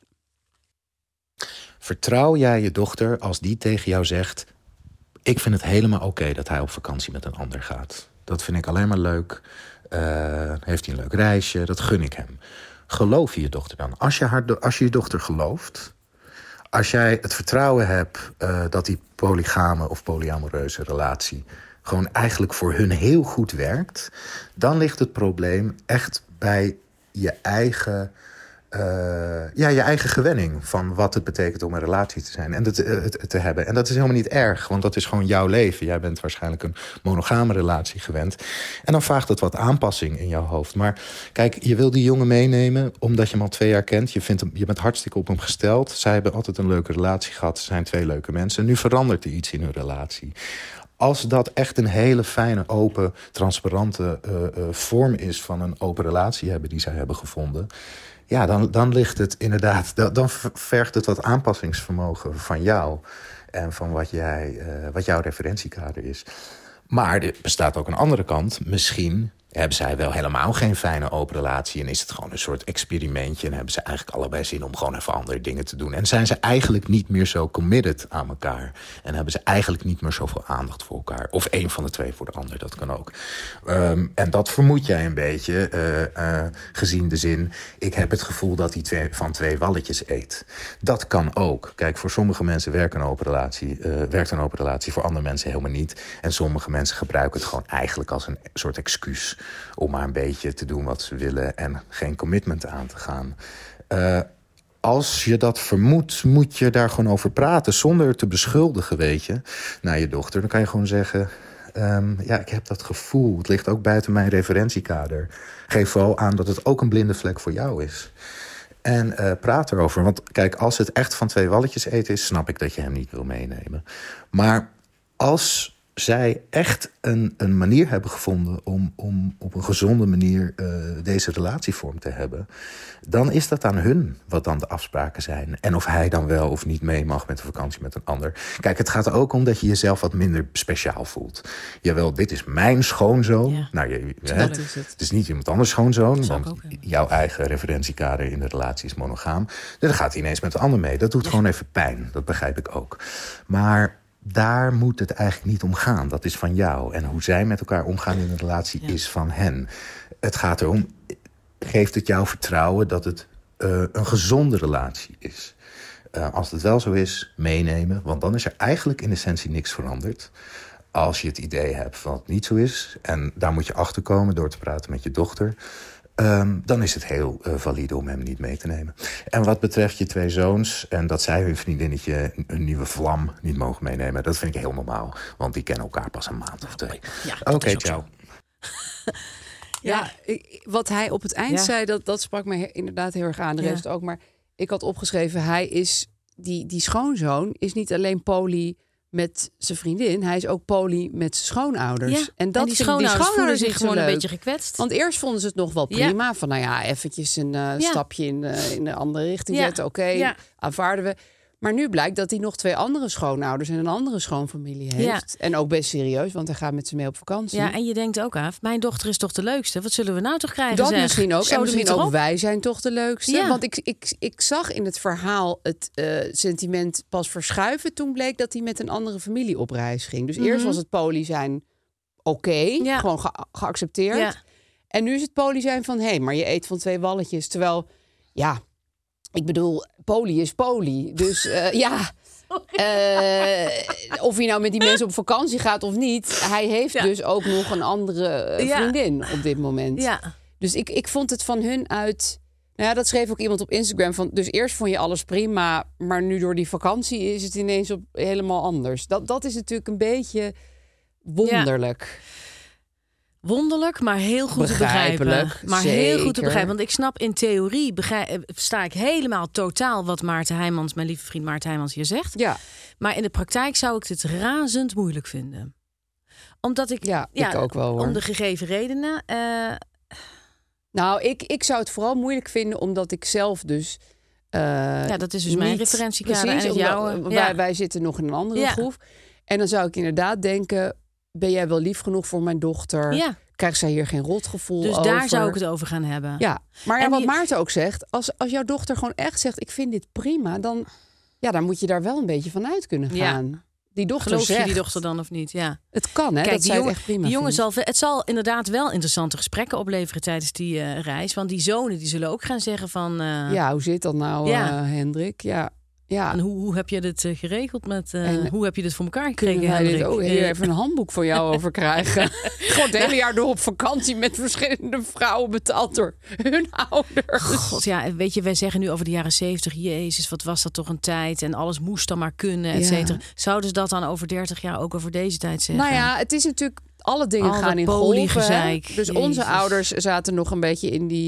Speaker 6: Vertrouw jij je dochter als die tegen jou zegt: ik vind het helemaal oké dat hij op vakantie met een ander gaat. Dat vind ik alleen maar leuk. Heeft hij een leuk reisje, dat gun ik hem. Geloof je dochter dan? Als je je dochter gelooft, als jij het vertrouwen hebt dat die polygame of polyamoreuze relatie gewoon eigenlijk voor hun heel goed werkt, dan ligt het probleem echt bij je eigen gewenning van wat het betekent om een relatie te zijn en te hebben. En dat is helemaal niet erg, want dat is gewoon jouw leven. Jij bent waarschijnlijk een monogame relatie gewend. En dan vraagt het wat aanpassing in jouw hoofd. Maar kijk, je wil die jongen meenemen omdat je hem al 2 jaar kent. Je bent hartstikke op hem gesteld. Zij hebben altijd een leuke relatie gehad. Ze zijn 2 leuke mensen. Nu verandert er iets in hun relatie. Als dat echt een hele fijne, open, transparante vorm is van een open relatie hebben die zij hebben gevonden, ja, dan ligt het inderdaad, dan vergt het wat aanpassingsvermogen van jou en van wat jouw referentiekader is. Maar er bestaat ook een andere kant. Misschien hebben zij wel helemaal geen fijne open relatie en is het gewoon een soort experimentje en hebben ze eigenlijk allebei zin om gewoon even andere dingen te doen. En zijn ze eigenlijk niet meer zo committed aan elkaar en hebben ze eigenlijk niet meer zoveel aandacht voor elkaar. Of één van de 2 voor de ander, dat kan ook. En dat vermoed jij een beetje, gezien de zin, ik heb het gevoel dat hij van 2 walletjes eet. Dat kan ook. Kijk, voor sommige mensen werkt een open relatie, voor andere mensen helemaal niet. En sommige mensen gebruiken het gewoon eigenlijk als een soort excuus om maar een beetje te doen wat ze willen en geen commitment aan te gaan. Als je dat vermoedt, moet je daar gewoon over praten zonder te beschuldigen, weet je, naar je dochter. Dan kan je gewoon zeggen, ik heb dat gevoel. Het ligt ook buiten mijn referentiekader. Geef vooral aan dat het ook een blinde vlek voor jou is. En praat erover. Want kijk, als het echt van 2 walletjes eten is, snap ik dat je hem niet wil meenemen. Maar als zij echt een manier hebben gevonden om op een gezonde manier deze relatievorm te hebben, dan is dat aan hun wat dan de afspraken zijn. En of hij dan wel of niet mee mag met de vakantie met een ander. Kijk, het gaat er ook om dat je jezelf wat minder speciaal voelt. Jawel, dit is mijn schoonzoon. Ja. Nou, het is niet iemand anders schoonzoon, want jouw eigen referentiekader in de relatie is monogaam. Dan gaat hij ineens met een ander mee. Dat doet gewoon even pijn, dat begrijp ik ook. Maar daar moet het eigenlijk niet om gaan. Dat is van jou. En hoe zij met elkaar omgaan in een relatie is van hen. Het gaat erom, geeft het jou vertrouwen dat het een gezonde relatie is. Als het wel zo is, meenemen. Want dan is er eigenlijk in essentie niks veranderd. Als je het idee hebt van het niet zo is, en daar moet je achter komen door te praten met je dochter, dan is het heel valide om hem niet mee te nemen. En wat betreft je 2 zoons, en dat zij hun vriendinnetje een nieuwe vlam niet mogen meenemen, dat vind ik heel normaal. Want die kennen elkaar pas een maand of 2.
Speaker 3: Ja,
Speaker 6: Oké, ciao.
Speaker 2: Ja, wat hij op het eind zei, dat sprak me inderdaad heel erg aan. De rest ook. Maar ik had opgeschreven, hij is die schoonzoon is niet alleen poly met zijn vriendin. Hij is ook poly met zijn schoonouders.
Speaker 3: Ja.
Speaker 2: En die
Speaker 3: schoonouders voelen zich gewoon een beetje gekwetst.
Speaker 2: Want eerst vonden ze het nog wel prima. Ja. Van eventjes een stapje in de andere richting zetten. Oké, aanvaarden we. Maar nu blijkt dat hij nog 2 andere schoonouders en een andere schoonfamilie heeft. Ja. En ook best serieus, want hij gaat met ze mee op vakantie.
Speaker 3: Ja, en je denkt ook af, mijn dochter is toch de leukste? Wat zullen we nou toch krijgen?
Speaker 2: Dat misschien ook. En misschien ook wij zijn toch de leukste. Ja. Want ik zag in het verhaal het sentiment pas verschuiven toen bleek dat hij met een andere familie op reis ging. Dus eerst was het poly zijn gewoon geaccepteerd. Ja. En nu is het poly zijn van, maar je eet van 2 walletjes. Terwijl, ik bedoel, poly is poly. Dus of hij nou met die mensen op vakantie gaat of niet. Hij heeft dus ook nog een andere vriendin op dit moment. Ja. Dus ik vond het van hun uit... dat schreef ook iemand op Instagram van... Dus eerst vond je alles prima, maar nu door die vakantie is het ineens helemaal anders. Dat is natuurlijk een beetje wonderlijk. Ja.
Speaker 3: Wonderlijk, maar heel goed te begrijpen. Maar heel goed te begrijpen. Want ik snap in theorie, sta ik helemaal totaal wat Maarten Heijmans, mijn lieve vriend Maarten Heijmans hier zegt. Ja. Maar in de praktijk zou ik dit razend moeilijk vinden. Omdat ik... ik ook wel, hoor. Om de gegeven redenen.
Speaker 2: Ik zou het vooral moeilijk vinden omdat ik zelf dus...
Speaker 3: dat is dus mijn referentiekader.
Speaker 2: Precies, wij zitten nog in een andere groef. En dan zou ik inderdaad denken... Ben jij wel lief genoeg voor mijn dochter? Ja. Krijgt zij hier geen rotgevoel over?
Speaker 3: Dus daar zou ik het over gaan hebben.
Speaker 2: Ja, maar wat Maarten ook zegt... Als jouw dochter gewoon echt zegt... ik vind dit prima... dan moet je daar wel een beetje van uit kunnen gaan. Ja. Die dochter
Speaker 3: Geloof
Speaker 2: zegt...
Speaker 3: je die dochter dan of niet? Ja.
Speaker 2: Het kan, hè?
Speaker 3: Kijk,
Speaker 2: dat zij het echt prima
Speaker 3: die jongen het zal inderdaad wel interessante gesprekken opleveren... tijdens die reis. Want die zonen die zullen ook gaan zeggen van...
Speaker 2: hoe zit dat nou, Hendrik? Ja.
Speaker 3: En hoe heb je dit geregeld met... hoe heb je dit voor elkaar gekregen,
Speaker 2: Kunnen wij
Speaker 3: Hendrik?
Speaker 2: dit hier even een handboek voor jou over krijgen? Gewoon het hele jaar door op vakantie met verschillende vrouwen betaald door hun ouders.
Speaker 3: God, weet je, wij zeggen nu over de jaren 70... Jezus, wat was dat toch een tijd? En alles moest dan maar kunnen, et cetera. Zouden ze dat dan over 30 jaar ook over deze tijd zeggen?
Speaker 2: Nou ja, het is natuurlijk... Alle dingen gaan in golven. Dus onze ouders zaten nog een beetje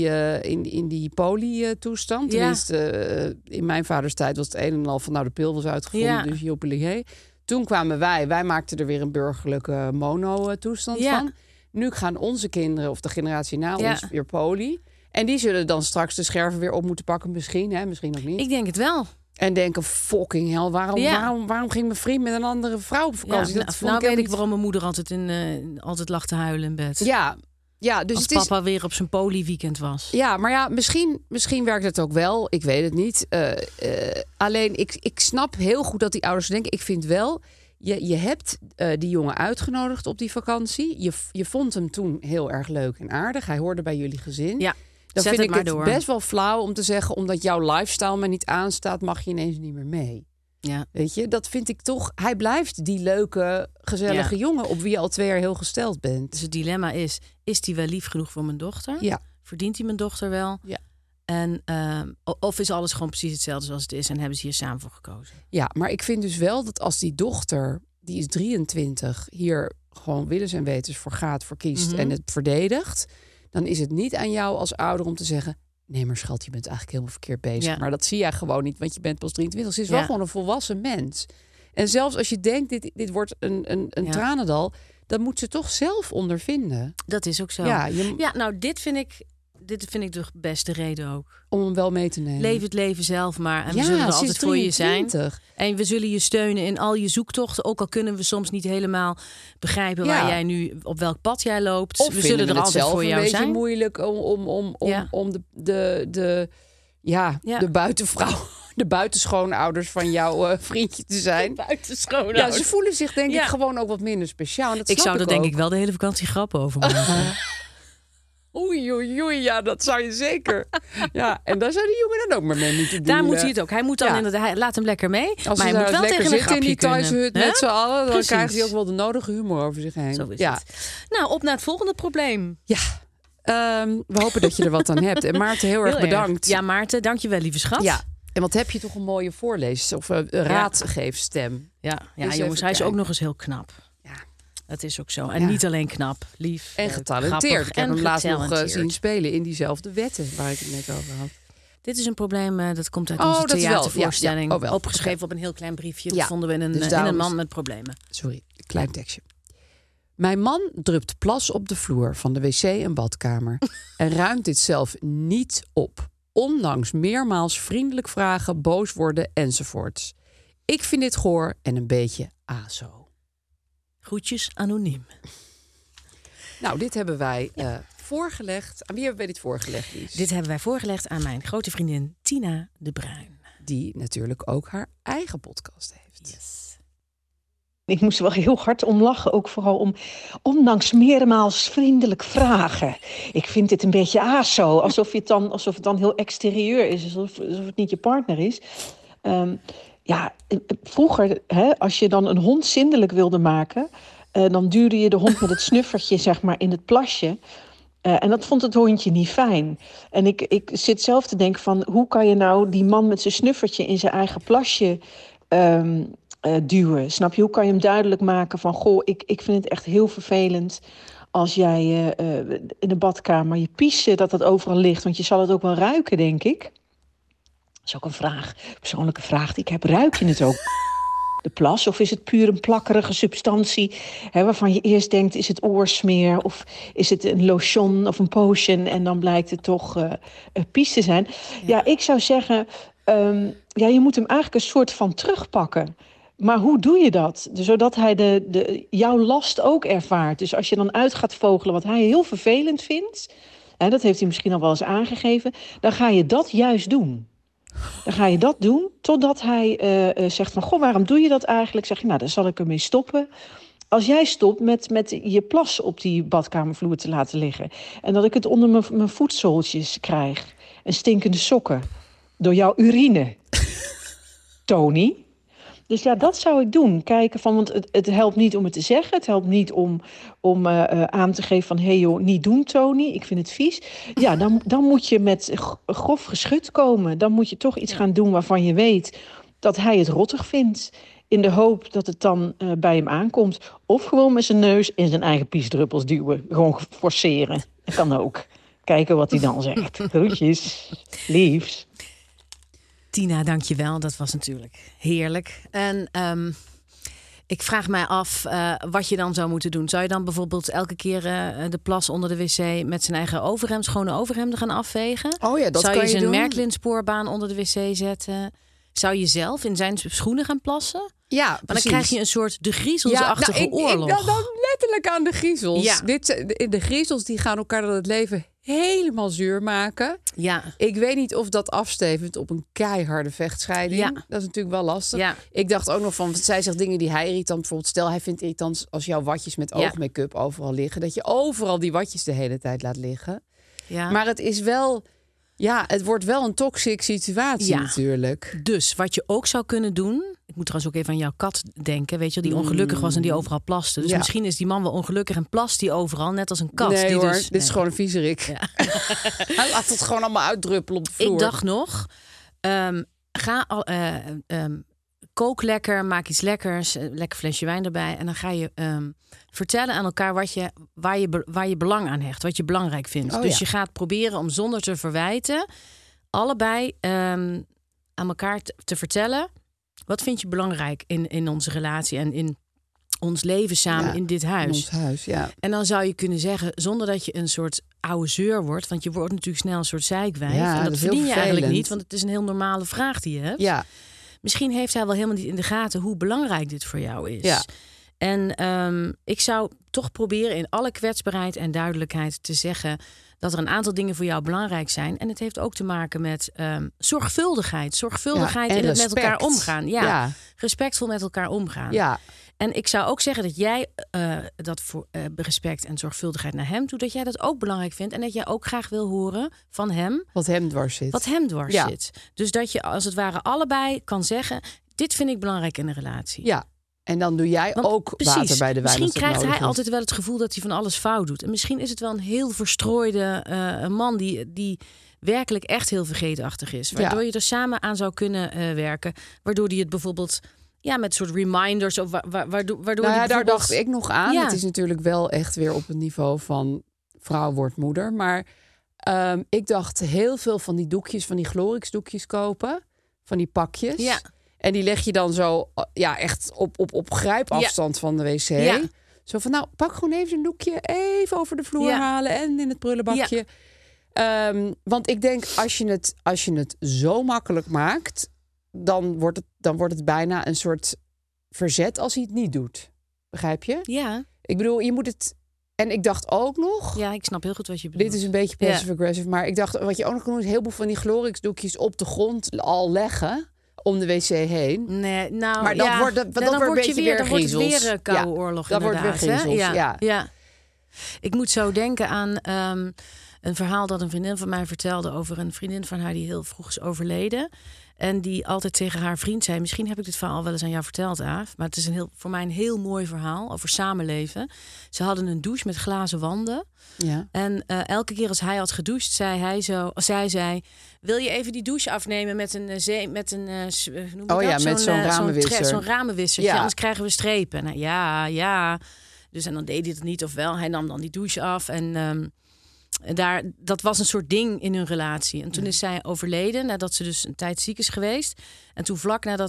Speaker 2: in die poly-toestand. Tenminste, in mijn vaders tijd was het een en al van... de pil was uitgevonden, dus joppelier. Toen kwamen wij maakten er weer een burgerlijke mono-toestand van. Nu gaan onze kinderen, of de generatie na ons, weer poly. En die zullen dan straks de scherven weer op moeten pakken. Misschien, misschien ook niet.
Speaker 3: Ik denk het wel.
Speaker 2: En denken, fucking hell, waarom ging mijn vriend met een andere vrouw op vakantie?
Speaker 3: Nou weet ik waarom mijn moeder altijd lag te huilen in bed.
Speaker 2: Ja, dus
Speaker 3: als papa weer op zijn poly-weekend was.
Speaker 2: Ja, maar misschien werkt het ook wel. Ik weet het niet. Alleen, ik snap heel goed dat die ouders denken... Ik vind wel, je hebt die jongen uitgenodigd op die vakantie. Je vond hem toen heel erg leuk en aardig. Hij hoorde bij jullie gezin. Ja. Dan vind ik het best wel flauw om te zeggen... omdat jouw lifestyle me niet aanstaat... mag je ineens niet meer mee. Ja. Weet je, dat vind ik toch... Hij blijft die leuke, gezellige jongen... op wie je al 2 jaar heel gesteld bent.
Speaker 3: Dus het dilemma is hij wel lief genoeg voor mijn dochter? Ja. Verdient hij mijn dochter wel? Ja. En, of is alles gewoon precies hetzelfde zoals het is... en hebben ze hier samen voor gekozen?
Speaker 2: Ja, maar ik vind dus wel dat als die dochter... die is 23, hier gewoon willens en wetens voor gaat, voor kiest... en het verdedigt... dan is het niet aan jou als ouder om te zeggen... nee, maar schat, je bent eigenlijk helemaal verkeerd bezig. Ja. Maar dat zie jij gewoon niet, want je bent pas 23. Ze is wel gewoon een volwassen mens. En zelfs als je denkt, dit wordt een tranendal... dan moet ze toch zelf ondervinden.
Speaker 3: Dat is ook zo. Nou, dit vind ik de beste reden ook.
Speaker 2: Om hem wel mee te nemen.
Speaker 3: Leef het leven zelf maar. En we zullen er altijd voor je zijn. En we zullen je steunen in al je zoektochten. Ook al kunnen we soms niet helemaal begrijpen... waar jij nu, op welk pad jij loopt.
Speaker 2: Of
Speaker 3: we zullen er altijd voor jou zijn.
Speaker 2: Het is moeilijk om de buitenvrouw... de buitenschoonouders van jouw vriendje te zijn.
Speaker 3: Buitenschoonouders.
Speaker 2: Ja, ze voelen zich denk ik gewoon ook wat minder speciaal.
Speaker 3: Ik zou er denk ik wel de hele vakantie grappen over maken.
Speaker 2: Oei, ja, dat zou je zeker. Ja, en daar zou die jongen dan ook maar mee moeten doen.
Speaker 3: Daar moet hij het ook. Hij moet dan inderdaad, laat hem lekker mee.
Speaker 2: Als
Speaker 3: maar hij moet wel tegen een grapje
Speaker 2: in die thuishut met z'n allen, dan
Speaker 3: Precies.
Speaker 2: krijgt hij ook wel de nodige humor over zich heen.
Speaker 3: Zo is het. Nou, op naar het volgende probleem.
Speaker 2: Ja, We hopen dat je er wat aan hebt. En Maarten, heel erg bedankt.
Speaker 3: Ja, Maarten, dankjewel, lieve schat.
Speaker 2: Ja. En wat heb je toch een mooie voorlees of raadgeefstem.
Speaker 3: Ja, dus jongens, hij is ook nog eens heel knap. Ja. Dat is ook zo. En niet alleen knap, lief.
Speaker 2: En getalenteerd. Ik heb hem laatst nog zien spelen in diezelfde wetten waar ik het net over had.
Speaker 3: Dit is een probleem dat komt uit onze theatervoorstelling.
Speaker 2: Wel.
Speaker 3: Opgeschreven op een heel klein briefje. Dat vonden we in een man met problemen.
Speaker 2: Sorry, klein tekstje. Mijn man drupt plas op de vloer van de wc en badkamer. En ruimt dit zelf niet op. Ondanks meermaals vriendelijk vragen, boos worden enzovoorts. Ik vind dit goor en een beetje aso.
Speaker 3: Groetjes anoniem.
Speaker 2: Nou, dit hebben wij voorgelegd. Aan wie hebben wij dit voorgelegd, Lies?
Speaker 3: Dit hebben wij voorgelegd aan mijn grote vriendin Tina de Bruin.
Speaker 2: Die natuurlijk ook haar eigen podcast heeft.
Speaker 3: Yes.
Speaker 7: Ik moest er wel heel hard om lachen, ook vooral ondanks meermaals vriendelijk vragen. Ik vind dit een beetje aso, alsof het dan heel exterieur is, alsof het niet je partner is. Vroeger, als je dan een hond zindelijk wilde maken, dan duwde je de hond met het snuffertje zeg maar in het plasje. En dat vond het hondje niet fijn. En ik zit zelf te denken van, hoe kan je nou die man met zijn snuffertje in zijn eigen plasje duwen? Snap je? Hoe kan je hem duidelijk maken van, goh, ik vind het echt heel vervelend als jij in de badkamer je pies, dat overal ligt. Want je zal het ook wel ruiken, denk ik. Dat is ook een persoonlijke vraag die ik heb. Ruik je het ook, de plas? Of is het puur een plakkerige substantie waarvan je eerst denkt, is het oorsmeer? Of is het een lotion of een potion? En dan blijkt het toch pies te zijn. Ja, ik zou zeggen, je moet hem eigenlijk een soort van terugpakken. Maar hoe doe je dat? Zodat hij jouw last ook ervaart. Dus als je dan uit gaat vogelen wat hij heel vervelend vindt, dat heeft hij misschien al wel eens aangegeven, dan ga je dat juist doen. Dan ga je dat doen totdat hij zegt van, goh, waarom doe je dat eigenlijk? Zeg je, nou, dan zal ik ermee stoppen. Als jij stopt met je plas op die badkamervloer te laten liggen, en dat ik het onder mijn voetzooltjes krijg, en stinkende sokken, door jouw urine, Tony. Dus ja, dat zou ik doen. Kijken van, want het helpt niet om het te zeggen. Het helpt niet om aan te geven van, hey joh, niet doen, Tony. Ik vind het vies. Ja, dan moet je met grof geschut komen. Dan moet je toch iets gaan doen waarvan je weet dat hij het rottig vindt. In de hoop dat het dan bij hem aankomt. Of gewoon met zijn neus in zijn eigen piesdruppels duwen. Gewoon forceren. Dat kan ook. Kijken wat hij dan zegt. Groetjes. Liefs.
Speaker 3: Tina, dankjewel. Dat was natuurlijk heerlijk. En ik vraag mij af wat je dan zou moeten doen. Zou je dan bijvoorbeeld elke keer de plas onder de wc met zijn eigen schone overhemden gaan afvegen?
Speaker 2: Oh ja, dat
Speaker 3: zou
Speaker 2: kan
Speaker 3: je
Speaker 2: je
Speaker 3: zijn
Speaker 2: doen.
Speaker 3: Märklin-spoorbaan onder de wc zetten? Zou je zelf in zijn schoenen gaan plassen?
Speaker 2: Ja,
Speaker 3: maar
Speaker 2: precies.
Speaker 3: dan krijg je een soort de griezelsachtige oorlog.
Speaker 2: Ik dan letterlijk aan de griezels.
Speaker 3: Ja.
Speaker 2: De griezels die gaan elkaar dan het leven helemaal zuur maken.
Speaker 3: Ja.
Speaker 2: Ik weet niet of dat afstevend op een keiharde vechtscheiding.
Speaker 3: Ja.
Speaker 2: Dat is natuurlijk wel lastig.
Speaker 3: Ja.
Speaker 2: Ik dacht ook nog van, zij zegt dingen die hij irritant. Bijvoorbeeld, stel hij vindt irritant als jouw watjes met oogmake-up overal liggen. Dat je overal die watjes de hele tijd laat liggen.
Speaker 3: Ja.
Speaker 2: Maar het is wel, het wordt wel een toxic situatie natuurlijk.
Speaker 3: Dus wat je ook zou kunnen doen, ik moet trouwens ook even aan jouw kat denken, weet je, die ongelukkig was en die overal plaste. Dus misschien is die man wel ongelukkig en plast die overal, net als een kat.
Speaker 2: Nee
Speaker 3: die
Speaker 2: hoor,
Speaker 3: dus,
Speaker 2: dit is gewoon een viezerik. Ja. Hij laat het gewoon allemaal uitdruppelen op de vloer.
Speaker 3: Ik dacht nog, kook lekker, maak iets lekkers, lekker flesje wijn erbij. En dan ga je vertellen aan elkaar waar je belang aan hecht, wat je belangrijk vindt. Dus je gaat proberen om zonder te verwijten allebei aan elkaar te vertellen, wat vind je belangrijk in onze relatie en in ons leven samen in dit huis.
Speaker 2: In ons huis, ja.
Speaker 3: En dan zou je kunnen zeggen, zonder dat je een soort oude zeur wordt, want je wordt natuurlijk snel een soort zeikwijf.
Speaker 2: Ja,
Speaker 3: en dat verdien je eigenlijk niet, want
Speaker 2: het
Speaker 3: het is een heel normale vraag die je hebt.
Speaker 2: Ja.
Speaker 3: Misschien heeft hij wel helemaal niet in de gaten hoe belangrijk dit voor jou is.
Speaker 2: Ja.
Speaker 3: En ik zou toch proberen in alle kwetsbaarheid en duidelijkheid te zeggen dat er een aantal dingen voor jou belangrijk zijn. En het heeft ook te maken met zorgvuldigheid. Zorgvuldigheid
Speaker 2: en
Speaker 3: in het
Speaker 2: respect.
Speaker 3: met elkaar omgaan.
Speaker 2: Ja.
Speaker 3: Respectvol met elkaar omgaan.
Speaker 2: Ja.
Speaker 3: En ik zou ook zeggen dat jij dat voor respect en zorgvuldigheid naar hem doet, dat jij dat ook belangrijk vindt en dat jij ook graag wil horen van hem
Speaker 2: Wat hem dwars zit.
Speaker 3: Dus dat je als het ware allebei kan zeggen, dit vind ik belangrijk in een relatie.
Speaker 2: Ja. En dan doe jij ook water bij de wijn.
Speaker 3: Misschien krijgt hij
Speaker 2: is.
Speaker 3: altijd wel het gevoel dat hij van alles fout doet. En misschien is het wel een heel verstrooide man die werkelijk echt heel vergeetachtig is. Waardoor je er samen aan zou kunnen werken. Waardoor hij het bijvoorbeeld met soort reminders. Of waardoor
Speaker 2: daar dacht ik nog aan. Ja. Het is natuurlijk wel echt weer op het niveau van vrouw wordt moeder. Maar ik dacht heel veel van die doekjes, van die Glorix doekjes kopen. Van die pakjes. Ja. En die leg je dan zo echt op grijpafstand van de wc. Ja. Zo van, nou, pak gewoon even een doekje. Even over de vloer halen en in het prullenbakje. Ja. Want ik denk, als je het zo makkelijk maakt... dan wordt het bijna een soort verzet als hij het niet doet. Begrijp je?
Speaker 3: Ja.
Speaker 2: Ik bedoel, je moet het... En ik dacht ook nog...
Speaker 3: Ja, ik snap heel goed wat je bedoelt.
Speaker 2: Dit is een beetje passive-aggressive. Maar ik dacht, wat je ook nog kan doen... is heel veel van die Glorix doekjes op de grond al leggen... om de wc heen.
Speaker 3: Nee, nou
Speaker 2: maar dan wordt het een beetje weer griezels.
Speaker 3: Dan wordt het weer een koude oorlog.
Speaker 2: Dan wordt het weer griezels,
Speaker 3: ja. Ik moet zo denken aan een verhaal dat een vriendin van mij vertelde... over een vriendin van haar die heel vroeg is overleden... En die altijd tegen haar vriend zei... misschien heb ik dit verhaal wel eens aan jou verteld, Aaf... maar het is voor mij een heel mooi verhaal over samenleven. Ze hadden een douche met glazen wanden. Ja. En elke keer als hij had gedoucht, zei zij... wil je even die douche afnemen met een
Speaker 2: zo'n ramenwisser.
Speaker 3: Zo'n ramenwissertje, anders krijgen we strepen. Nou, ja. Dus en dan deed hij het niet, of wel. Hij nam dan die douche af en... dat was een soort ding in hun relatie. En toen is zij overleden, nadat ze dus een tijd ziek is geweest. En toen vlak nadat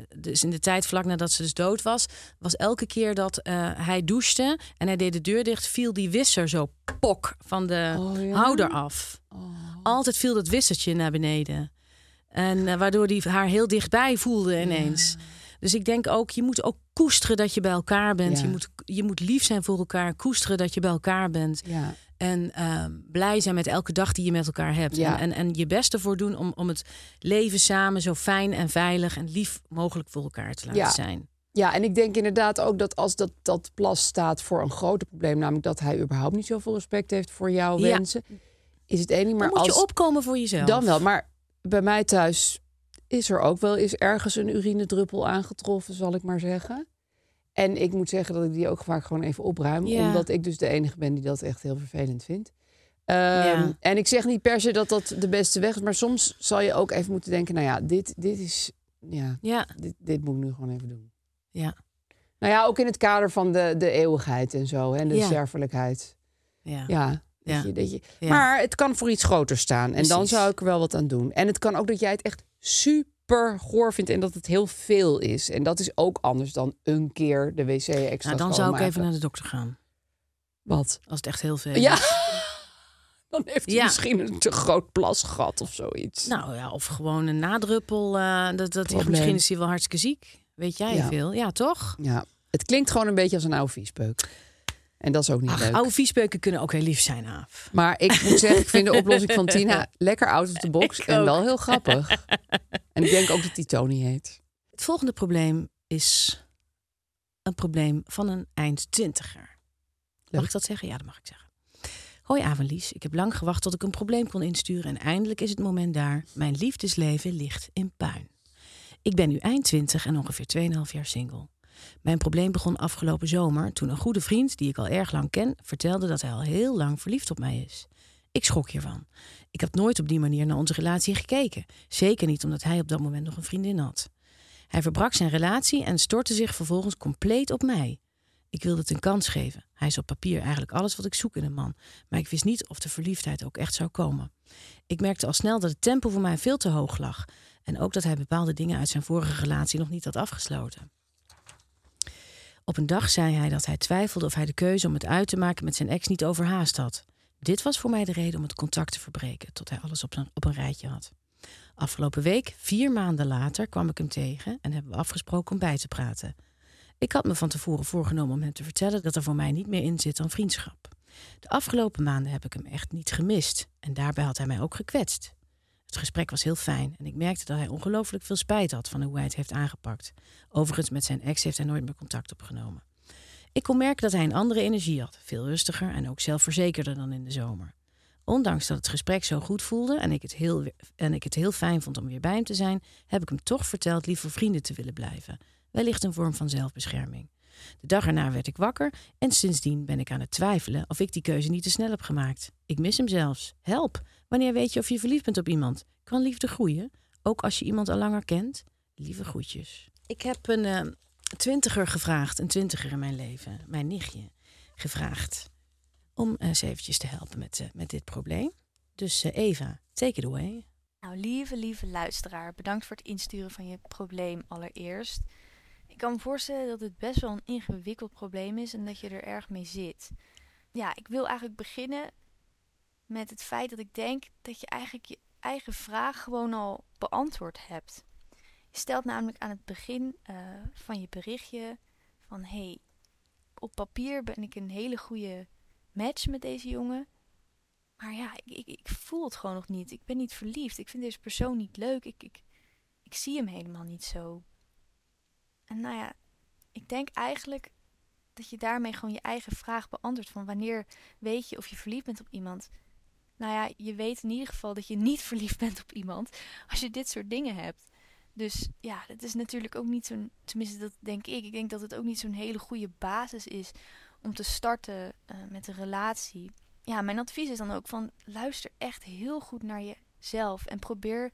Speaker 3: ze dus dood was... was elke keer dat hij douchte en hij deed de deur dicht... viel die wisser zo pok van de houder af. Oh. Altijd viel dat wissertje naar beneden. En waardoor hij haar heel dichtbij voelde ineens. Ja. Dus ik denk ook, je moet ook koesteren dat je bij elkaar bent. Ja. Je moet lief zijn voor elkaar, koesteren dat je bij elkaar bent... Ja. En blij zijn met elke dag die je met elkaar hebt. Ja. En je best ervoor doen om het leven samen zo fijn en veilig en lief mogelijk voor elkaar te laten zijn.
Speaker 2: Ja, en ik denk inderdaad ook dat als dat Plas staat voor een groter probleem... namelijk dat hij überhaupt niet zoveel respect heeft voor jouw wensen... is het één ding. Maar
Speaker 3: dan moet je opkomen voor jezelf.
Speaker 2: Dan wel, maar bij mij thuis is er ook wel eens ergens een urinedruppel aangetroffen, zal ik maar zeggen... En ik moet zeggen dat ik die ook vaak gewoon even opruim. Ja. Omdat ik dus de enige ben die dat echt heel vervelend vindt. En ik zeg niet per se dat dat de beste weg is. Maar soms zal je ook even moeten denken... nou ja, dit is... Dit moet ik nu gewoon even doen.
Speaker 3: Ja.
Speaker 2: Nou ja, ook in het kader van de eeuwigheid en zo. En de sterfelijkheid. Ja. Maar het kan voor iets groter staan. En dan zou ik er wel wat aan doen. En het kan ook dat jij het echt super goor vindt en dat het heel veel is. En dat is ook anders dan een keer de wc extra
Speaker 3: dan zou ik even naar de dokter gaan.
Speaker 2: Wat?
Speaker 3: Als het echt heel veel
Speaker 2: is. Dan heeft hij misschien een te groot plasgat of zoiets.
Speaker 3: Nou ja, of gewoon een nadruppel. Misschien is hij wel hartstikke ziek. Weet jij veel? Ja, toch?
Speaker 2: Ja, het klinkt gewoon een beetje als een oude viespeuk. En dat is ook niet leuk.
Speaker 3: Oude viespeuken kunnen ook heel lief zijn, Aaf.
Speaker 2: Maar ik moet zeggen, ik vind de oplossing van Tina lekker out of the box en wel heel grappig. En ik denk ook dat die Tony heet.
Speaker 3: Het volgende probleem is een probleem van een eind-twintiger. Mag ik dat zeggen? Ja, dat mag ik zeggen. Hoi Avelies, ik heb lang gewacht tot ik een probleem kon insturen... en eindelijk is het moment daar. Mijn liefdesleven ligt in puin. Ik ben nu eind 20 en ongeveer 2,5 jaar single. Mijn probleem begon afgelopen zomer toen een goede vriend, die ik al erg lang ken, vertelde dat hij al heel lang verliefd op mij is. Ik schrok hiervan. Ik had nooit op die manier naar onze relatie gekeken. Zeker niet omdat hij op dat moment nog een vriendin had. Hij verbrak zijn relatie en stortte zich vervolgens compleet op mij. Ik wilde het een kans geven. Hij is op papier eigenlijk alles wat ik zoek in een man. Maar ik wist niet of de verliefdheid ook echt zou komen. Ik merkte al snel dat het tempo voor mij veel te hoog lag. En ook dat hij bepaalde dingen uit zijn vorige relatie nog niet had afgesloten. Op een dag zei hij dat hij twijfelde of hij de keuze om het uit te maken met zijn ex niet overhaast had. Dit was voor mij de reden om het contact te verbreken, tot hij alles op een rijtje had. Afgelopen week, 4 maanden later, kwam ik hem tegen en hebben we afgesproken om bij te praten. Ik had me van tevoren voorgenomen om hem te vertellen dat er voor mij niet meer in zit dan vriendschap. De afgelopen maanden heb ik hem echt niet gemist en daarbij had hij mij ook gekwetst. Het gesprek was heel fijn en ik merkte dat hij ongelooflijk veel spijt had van hoe hij het heeft aangepakt. Overigens, met zijn ex heeft hij nooit meer contact opgenomen. Ik kon merken dat hij een andere energie had, veel rustiger en ook zelfverzekerder dan in de zomer. Ondanks dat het gesprek zo goed voelde en ik het heel fijn vond om weer bij hem te zijn, heb ik hem toch verteld liever vrienden te willen blijven. Wellicht een vorm van zelfbescherming. De dag erna werd ik wakker en sindsdien ben ik aan het twijfelen of ik die keuze niet te snel heb gemaakt. Ik mis hem zelfs. Help! Wanneer weet je of je verliefd bent op iemand? Kan liefde groeien? Ook als je iemand al langer kent? Lieve groetjes. Ik heb een 20er gevraagd, een 20er in mijn leven, mijn nichtje, gevraagd om eens eventjes te helpen met dit probleem. Dus Eva, take it away.
Speaker 8: Nou, lieve luisteraar, bedankt voor het insturen van je probleem allereerst. Ik kan me voorstellen dat het best wel een ingewikkeld probleem is en dat je er erg mee zit. Ja, ik wil eigenlijk beginnen met het feit dat ik denk dat je eigenlijk je eigen vraag gewoon al beantwoord hebt. Je stelt namelijk aan het begin van je berichtje van hey, op papier ben ik een hele goede match met deze jongen. Maar ja, ik voel het gewoon nog niet. Ik ben niet verliefd. Ik vind deze persoon niet leuk. Ik zie hem helemaal niet zo. En nou ja, ik denk eigenlijk dat je daarmee gewoon je eigen vraag beantwoordt. Van wanneer weet je of je verliefd bent op iemand? Nou ja, je weet in ieder geval dat je niet verliefd bent op iemand als je dit soort dingen hebt. Dus ja, dat is natuurlijk ook niet zo'n, tenminste dat denk ik. Ik denk dat het ook niet zo'n hele goede basis is om te starten met een relatie. Ja, mijn advies is dan ook van luister echt heel goed naar jezelf. En probeer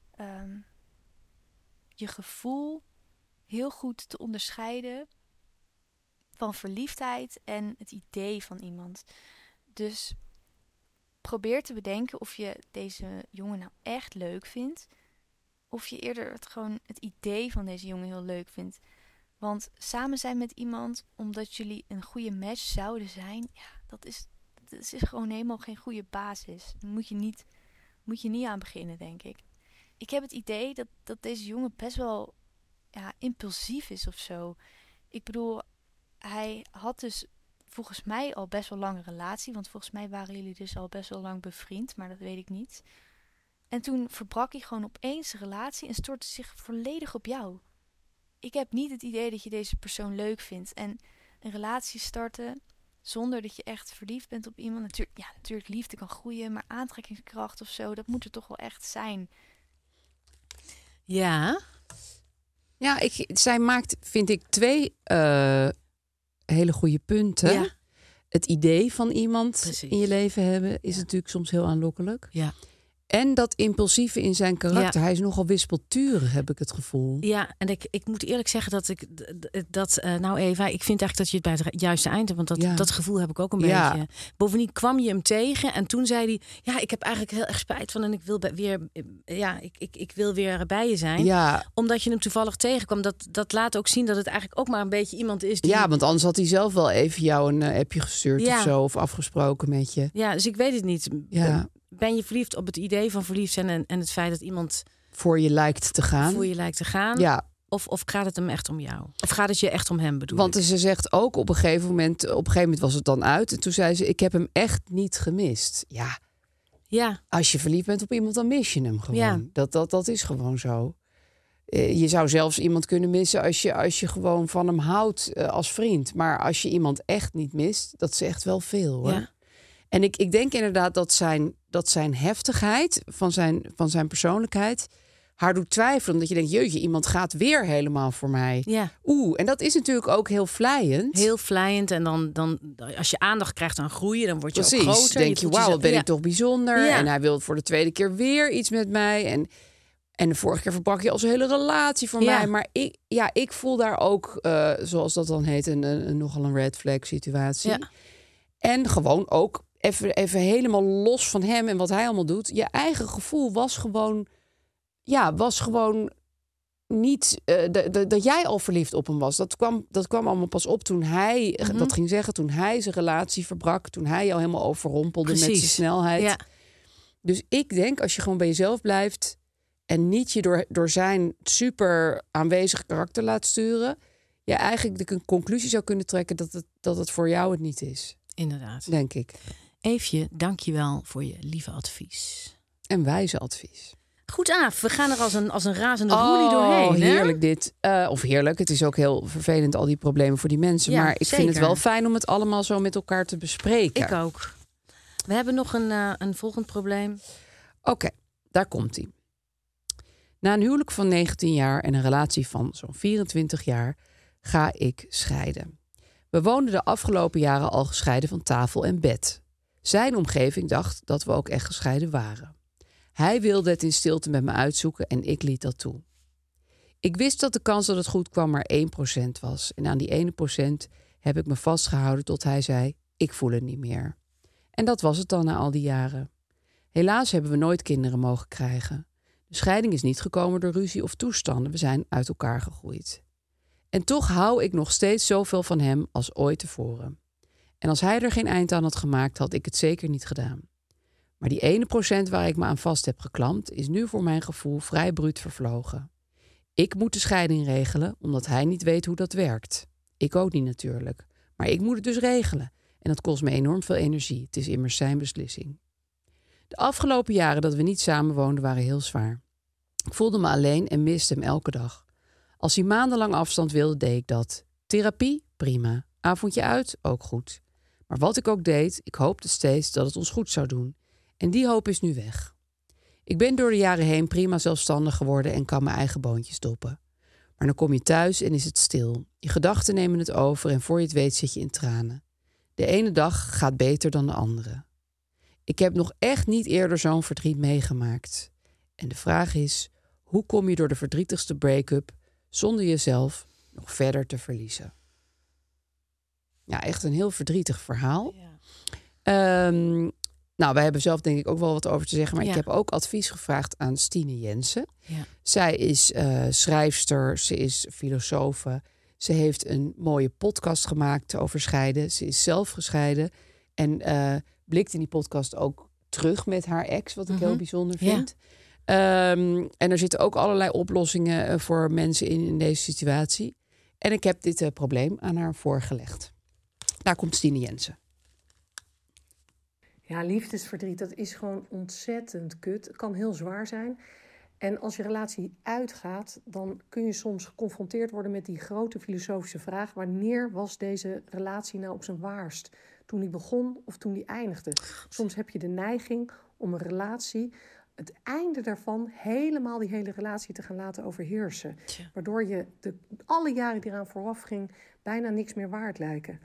Speaker 8: je gevoel heel goed te onderscheiden van verliefdheid en het idee van iemand. Dus probeer te bedenken of je deze jongen nou echt leuk vindt. Of je eerder het idee van deze jongen heel leuk vindt. Want samen zijn met iemand omdat jullie een goede match zouden zijn, ja, dat is gewoon helemaal geen goede basis. Daar moet je niet aan beginnen, denk ik. Ik heb het idee dat deze jongen best wel impulsief is of zo. Ik bedoel, hij had dus volgens mij al best wel lang een relatie. Want volgens mij waren jullie dus al best wel lang bevriend. Maar dat weet ik niet. En toen verbrak hij gewoon opeens de relatie en stortte zich volledig op jou. Ik heb niet het idee dat je deze persoon leuk vindt. En een relatie starten zonder dat je echt verliefd bent op iemand. Natuurlijk liefde kan groeien, maar aantrekkingskracht of zo, dat moet er toch wel echt zijn.
Speaker 3: Ja.
Speaker 2: Ja, zij maakt, vind ik, 2 hele goede punten.
Speaker 3: Ja.
Speaker 2: Het idee van iemand
Speaker 3: Precies.
Speaker 2: in je leven hebben is natuurlijk soms heel aanlokkelijk.
Speaker 3: Ja.
Speaker 2: En dat impulsieve in zijn karakter. Ja. Hij is nogal wispelturig, heb ik het gevoel.
Speaker 3: Ja, en ik moet eerlijk zeggen nou Eva, ik vind eigenlijk dat je het bij het juiste eind hebt. Want dat gevoel heb ik ook een beetje. Bovendien kwam je hem tegen en toen zei hij, ja, ik heb eigenlijk heel erg spijt van en ik wil ik wil weer bij je zijn.
Speaker 2: Ja.
Speaker 3: Omdat je hem toevallig tegenkwam. Dat laat ook zien dat het eigenlijk ook maar een beetje iemand is die...
Speaker 2: Ja, want anders had hij zelf wel even jou een appje gestuurd of zo. Of afgesproken met je.
Speaker 3: Ja, dus ik weet het niet.
Speaker 2: Ja.
Speaker 3: Ben je verliefd op het idee van verliefd zijn en het feit dat iemand
Speaker 2: voor je lijkt te gaan?
Speaker 3: Ja. Of gaat het hem echt om jou? Of gaat het je echt om hem, bedoel ik?
Speaker 2: Want ze zegt ook op een gegeven moment was het dan uit. En toen zei ze, ik heb hem echt niet gemist. Ja. Als je verliefd bent op iemand, dan mis je hem gewoon. Ja. Dat is gewoon zo. Je zou zelfs iemand kunnen missen als je gewoon van hem houdt als vriend. Maar als je iemand echt niet mist, dat zegt wel veel, hoor. Ja. En ik denk inderdaad dat zijn heftigheid van zijn persoonlijkheid haar doet twijfelen. Omdat je denkt, jeetje, iemand gaat weer helemaal voor mij.
Speaker 3: Ja.
Speaker 2: En dat is natuurlijk ook heel vlijend.
Speaker 3: Heel vlijend. En dan als je aandacht krijgt, dan groeien. Dan word je
Speaker 2: Precies.
Speaker 3: ook groter.
Speaker 2: Denk je, wauw, wat ben ik toch bijzonder. Ja. En hij wil voor de tweede keer weer iets met mij. En de vorige keer verbrak je als een hele relatie voor mij. Maar ik voel daar ook, zoals dat dan heet, nogal een red flag situatie. Ja. En gewoon ook even helemaal los van hem en wat hij allemaal doet. Je eigen gevoel was gewoon niet dat jij al verliefd op hem was. Dat kwam allemaal pas op toen hij dat ging zeggen. Toen hij zijn relatie verbrak. Toen hij jou helemaal overrompelde met zijn snelheid. Ja. Dus ik denk, als je gewoon bij jezelf blijft en niet je door zijn super aanwezig karakter laat sturen, je eigenlijk de conclusie zou kunnen trekken dat het voor jou het niet is.
Speaker 3: Inderdaad.
Speaker 2: Denk ik.
Speaker 3: Eefje, dank je wel voor je lieve advies.
Speaker 2: En wijze advies.
Speaker 3: Goed, Aaf. We gaan er als een razende roelie doorheen.
Speaker 2: Oh, heerlijk dit. Of heerlijk. Het is ook heel vervelend, al die problemen voor die mensen. Ja, maar ik vind het wel fijn om het allemaal zo met elkaar te bespreken.
Speaker 3: Ik ook. We hebben nog een volgend probleem.
Speaker 2: Oké, daar komt-ie. Na een huwelijk van 19 jaar en een relatie van zo'n 24 jaar ga ik scheiden. We woonden de afgelopen jaren al gescheiden van tafel en bed. Zijn omgeving dacht dat we ook echt gescheiden waren. Hij wilde het in stilte met me uitzoeken en ik liet dat toe. Ik wist dat de kans dat het goed kwam maar 1% was. En aan die 1% heb ik me vastgehouden tot hij zei, ik voel het niet meer. En dat was het dan na al die jaren. Helaas hebben we nooit kinderen mogen krijgen. De scheiding is niet gekomen door ruzie of toestanden. We zijn uit elkaar gegroeid. En toch hou ik nog steeds zoveel van hem als ooit tevoren. En als hij er geen eind aan had gemaakt, had ik het zeker niet gedaan. Maar die 1% waar ik me aan vast heb geklampt, is nu voor mijn gevoel vrij bruut vervlogen. Ik moet de scheiding regelen, omdat hij niet weet hoe dat werkt. Ik ook niet natuurlijk. Maar ik moet het dus regelen. En dat kost me enorm veel energie. Het is immers zijn beslissing. De afgelopen jaren dat we niet samenwoonden waren heel zwaar. Ik voelde me alleen en miste hem elke dag. Als hij maandenlang afstand wilde, deed ik dat. Therapie? Prima. Avondje uit? Ook goed. Maar wat ik ook deed, ik hoopte steeds dat het ons goed zou doen. En die hoop is nu weg. Ik ben door de jaren heen prima zelfstandig geworden en kan mijn eigen boontjes doppen. Maar dan kom je thuis en is het stil. Je gedachten nemen het over en voor je het weet zit je in tranen. De ene dag gaat beter dan de andere. Ik heb nog echt niet eerder zo'n verdriet meegemaakt. En de vraag is, hoe kom je door de verdrietigste break-up zonder jezelf nog verder te verliezen? Ja, echt een heel verdrietig verhaal. Ja. Nou, wij hebben zelf denk ik ook wel wat over te zeggen. Maar ik heb ook advies gevraagd aan Stine Jensen. Ja. Zij is schrijfster, ze is filosofe. Ze heeft een mooie podcast gemaakt over scheiden. Ze is zelf gescheiden. En blikt in die podcast ook terug met haar ex, wat ik heel bijzonder vind. Ja. En er zitten ook allerlei oplossingen voor mensen in deze situatie. En ik heb dit probleem aan haar voorgelegd. Daar komt Stine Jensen.
Speaker 9: Ja, liefdesverdriet, dat is gewoon ontzettend kut. Het kan heel zwaar zijn. En als je relatie uitgaat, dan kun je soms geconfronteerd worden met die grote filosofische vraag: wanneer was deze relatie nou op zijn waarst? Toen die begon of toen die eindigde? Soms heb je de neiging om een relatie, het einde daarvan, helemaal die hele relatie te gaan laten overheersen. Tja. Waardoor je alle jaren die eraan vooraf ging bijna niks meer waard lijken.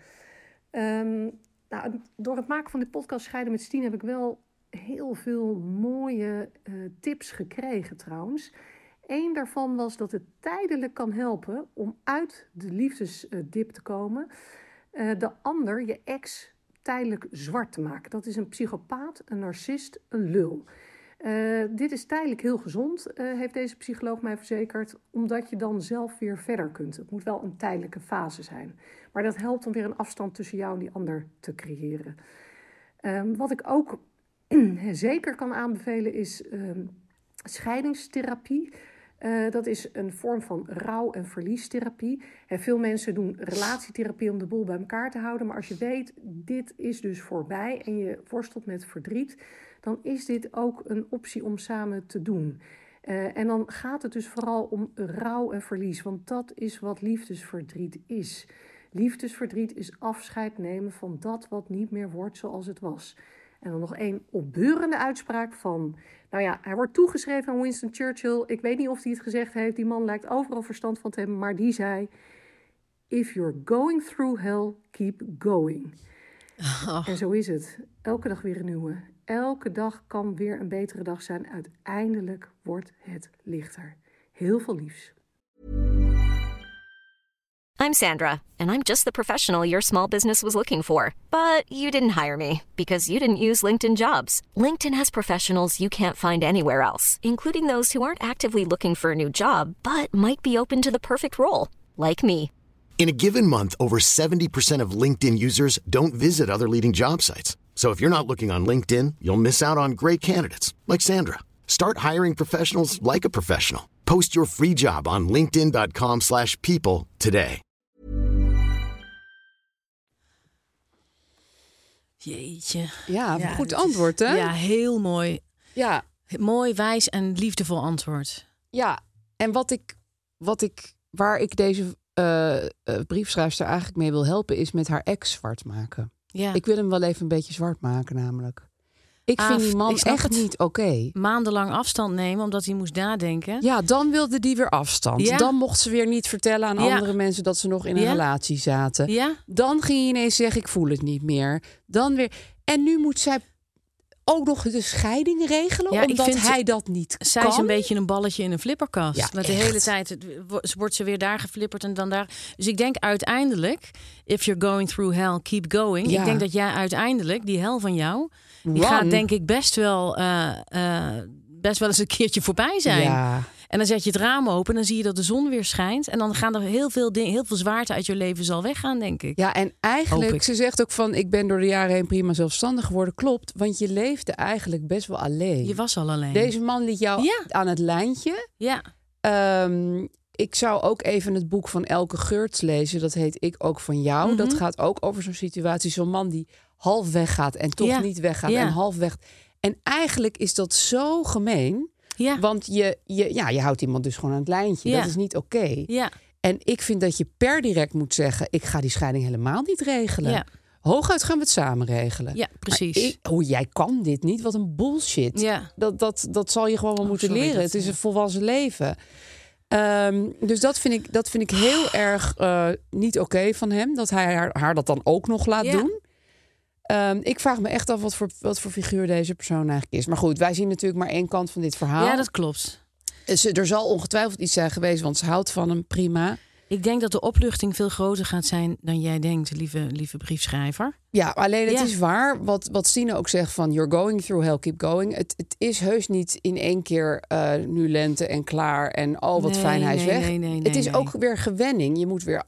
Speaker 9: Door het maken van de podcast Scheiden met Stine heb ik wel heel veel mooie tips gekregen trouwens. Eén daarvan was dat het tijdelijk kan helpen om uit de liefdesdip te komen. De ander, je ex, tijdelijk zwart te maken. Dat is een psychopaat, een narcist, een lul. Dit is tijdelijk heel gezond, heeft deze psycholoog mij verzekerd, omdat je dan zelf weer verder kunt. Het moet wel een tijdelijke fase zijn. Maar dat helpt om weer een afstand tussen jou en die ander te creëren. Wat ik ook zeker kan aanbevelen is scheidingstherapie. Dat is een vorm van rouw- en verliestherapie. Veel mensen doen relatietherapie om de boel bij elkaar te houden. Maar als je weet, dit is dus voorbij en je worstelt met verdriet, dan is dit ook een optie om samen te doen. En dan gaat het dus vooral om rouw en verlies. Want dat is wat liefdesverdriet is. Liefdesverdriet is afscheid nemen van dat wat niet meer wordt zoals het was. En dan nog één opbeurende uitspraak van, hij wordt toegeschreven aan Winston Churchill. Ik weet niet of hij het gezegd heeft. Die man lijkt overal verstand van te hebben. Maar die zei, if you're going through hell, keep going. Oh. En zo is het. Elke dag weer een nieuwe. Elke dag kan weer een betere dag zijn. Uiteindelijk wordt het lichter. Heel veel liefs.
Speaker 10: I'm Sandra, and I'm just the professional your small business was looking for. But you didn't hire me, because you didn't use LinkedIn Jobs. LinkedIn has professionals you can't find anywhere else, including those who aren't actively looking for a new job, but might be open to the perfect role, like me.
Speaker 4: In a given month, over 70% of LinkedIn users don't visit other leading job sites. So if you're not looking on LinkedIn, you'll miss out on great candidates, like Sandra. Start hiring professionals like a professional. Post your free job on linkedin.com/people today.
Speaker 3: Jeetje.
Speaker 2: Ja, goed antwoord, hè?
Speaker 3: Ja, heel mooi.
Speaker 2: Ja.
Speaker 3: Mooi, wijs en liefdevol antwoord.
Speaker 2: Ja, en waar ik deze briefschrijfster eigenlijk mee wil helpen, is met haar ex zwart maken. Ja. Ik wil hem wel even een beetje zwart maken, namelijk. Ik vind die man echt niet oké.
Speaker 3: Maandenlang afstand nemen omdat hij moest nadenken.
Speaker 2: Ja, dan wilde die weer afstand. Ja. Dan mocht ze weer niet vertellen aan andere mensen dat ze nog in een relatie zaten.
Speaker 3: Ja.
Speaker 2: Dan ging hij ineens zeggen, ik voel het niet meer. Dan weer. En nu moet zij ook nog de scheiding regelen, omdat hij dat niet kan.
Speaker 3: Zij is een beetje een balletje in een flipperkast.
Speaker 2: Ja,
Speaker 3: met de hele tijd wordt ze weer daar geflipperd en dan daar. Dus ik denk uiteindelijk, if you're going through hell, keep going.
Speaker 2: Ja.
Speaker 3: Ik denk dat jij uiteindelijk, die hel van jou, die gaat denk ik best wel eens een keertje voorbij zijn.
Speaker 2: Ja.
Speaker 3: En dan zet je het raam open en dan zie je dat de zon weer schijnt. En dan gaan er heel veel zwaarte uit je leven zal weggaan, denk ik.
Speaker 2: Ja, en eigenlijk, ze zegt ook van, ik ben door de jaren heen prima zelfstandig geworden. Klopt, want je leefde eigenlijk best wel alleen.
Speaker 3: Je was al alleen.
Speaker 2: Deze man liet jou aan het lijntje.
Speaker 3: Ja.
Speaker 2: Ik zou ook even het boek van Elke Geurts lezen. Dat heet Ik ook van jou. Mm-hmm. Dat gaat ook over zo'n situatie. Zo'n man die half weggaat en toch niet weggaat en half weg. En eigenlijk is dat zo gemeen.
Speaker 3: Ja.
Speaker 2: Want je houdt iemand dus gewoon aan het lijntje.
Speaker 3: Ja.
Speaker 2: Dat is niet oké.
Speaker 3: Ja.
Speaker 2: En ik vind dat je per direct moet zeggen, ik ga die scheiding helemaal niet regelen.
Speaker 3: Ja.
Speaker 2: Hooguit gaan we het samen regelen.
Speaker 3: Ja, precies.
Speaker 2: Jij kan dit niet. Wat een bullshit.
Speaker 3: Ja.
Speaker 2: Dat zal je gewoon wel moeten leren. Het is een volwassen leven. Dus dat vind ik heel erg niet oké van hem. Dat hij haar dat dan ook nog laat doen. Ik vraag me echt af wat voor figuur deze persoon eigenlijk is. Maar goed, wij zien natuurlijk maar één kant van dit verhaal.
Speaker 3: Ja, dat klopt.
Speaker 2: Er zal ongetwijfeld iets zijn geweest, want ze houdt van hem, prima.
Speaker 3: Ik denk dat de opluchting veel groter gaat zijn dan jij denkt, lieve briefschrijver.
Speaker 2: Ja, alleen het is waar, wat Stine ook zegt van you're going through hell, keep going. Het is heus niet in één keer nu lente en klaar en wat fijn, hij is weg. Het is ook weer gewenning.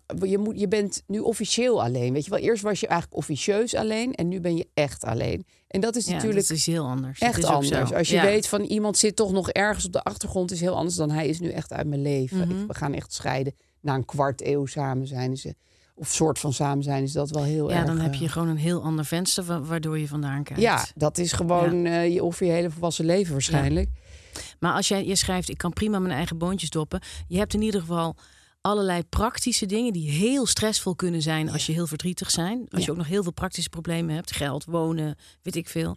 Speaker 2: Je bent nu officieel alleen. Weet je wel, eerst was je eigenlijk officieus alleen en nu ben je echt alleen. En dat is natuurlijk
Speaker 3: dat is heel anders.
Speaker 2: Echt anders.
Speaker 3: Zo.
Speaker 2: Als je weet van iemand zit toch nog ergens op de achtergrond, is heel anders dan hij is nu echt uit mijn leven.
Speaker 3: Mm-hmm.
Speaker 2: We gaan echt scheiden. Na een kwart eeuw samen zijn ze. Of soort van samen zijn is dat wel heel erg.
Speaker 3: Ja, dan heb je gewoon een heel ander venster waardoor je vandaan kijkt.
Speaker 2: Ja, dat is gewoon je hele volwassen leven waarschijnlijk.
Speaker 3: Ja. Maar als je schrijft, ik kan prima mijn eigen boontjes doppen. Je hebt in ieder geval allerlei praktische dingen die heel stressvol kunnen zijn als je heel verdrietig bent. Als je ook nog heel veel praktische problemen hebt. Geld, wonen, weet ik veel.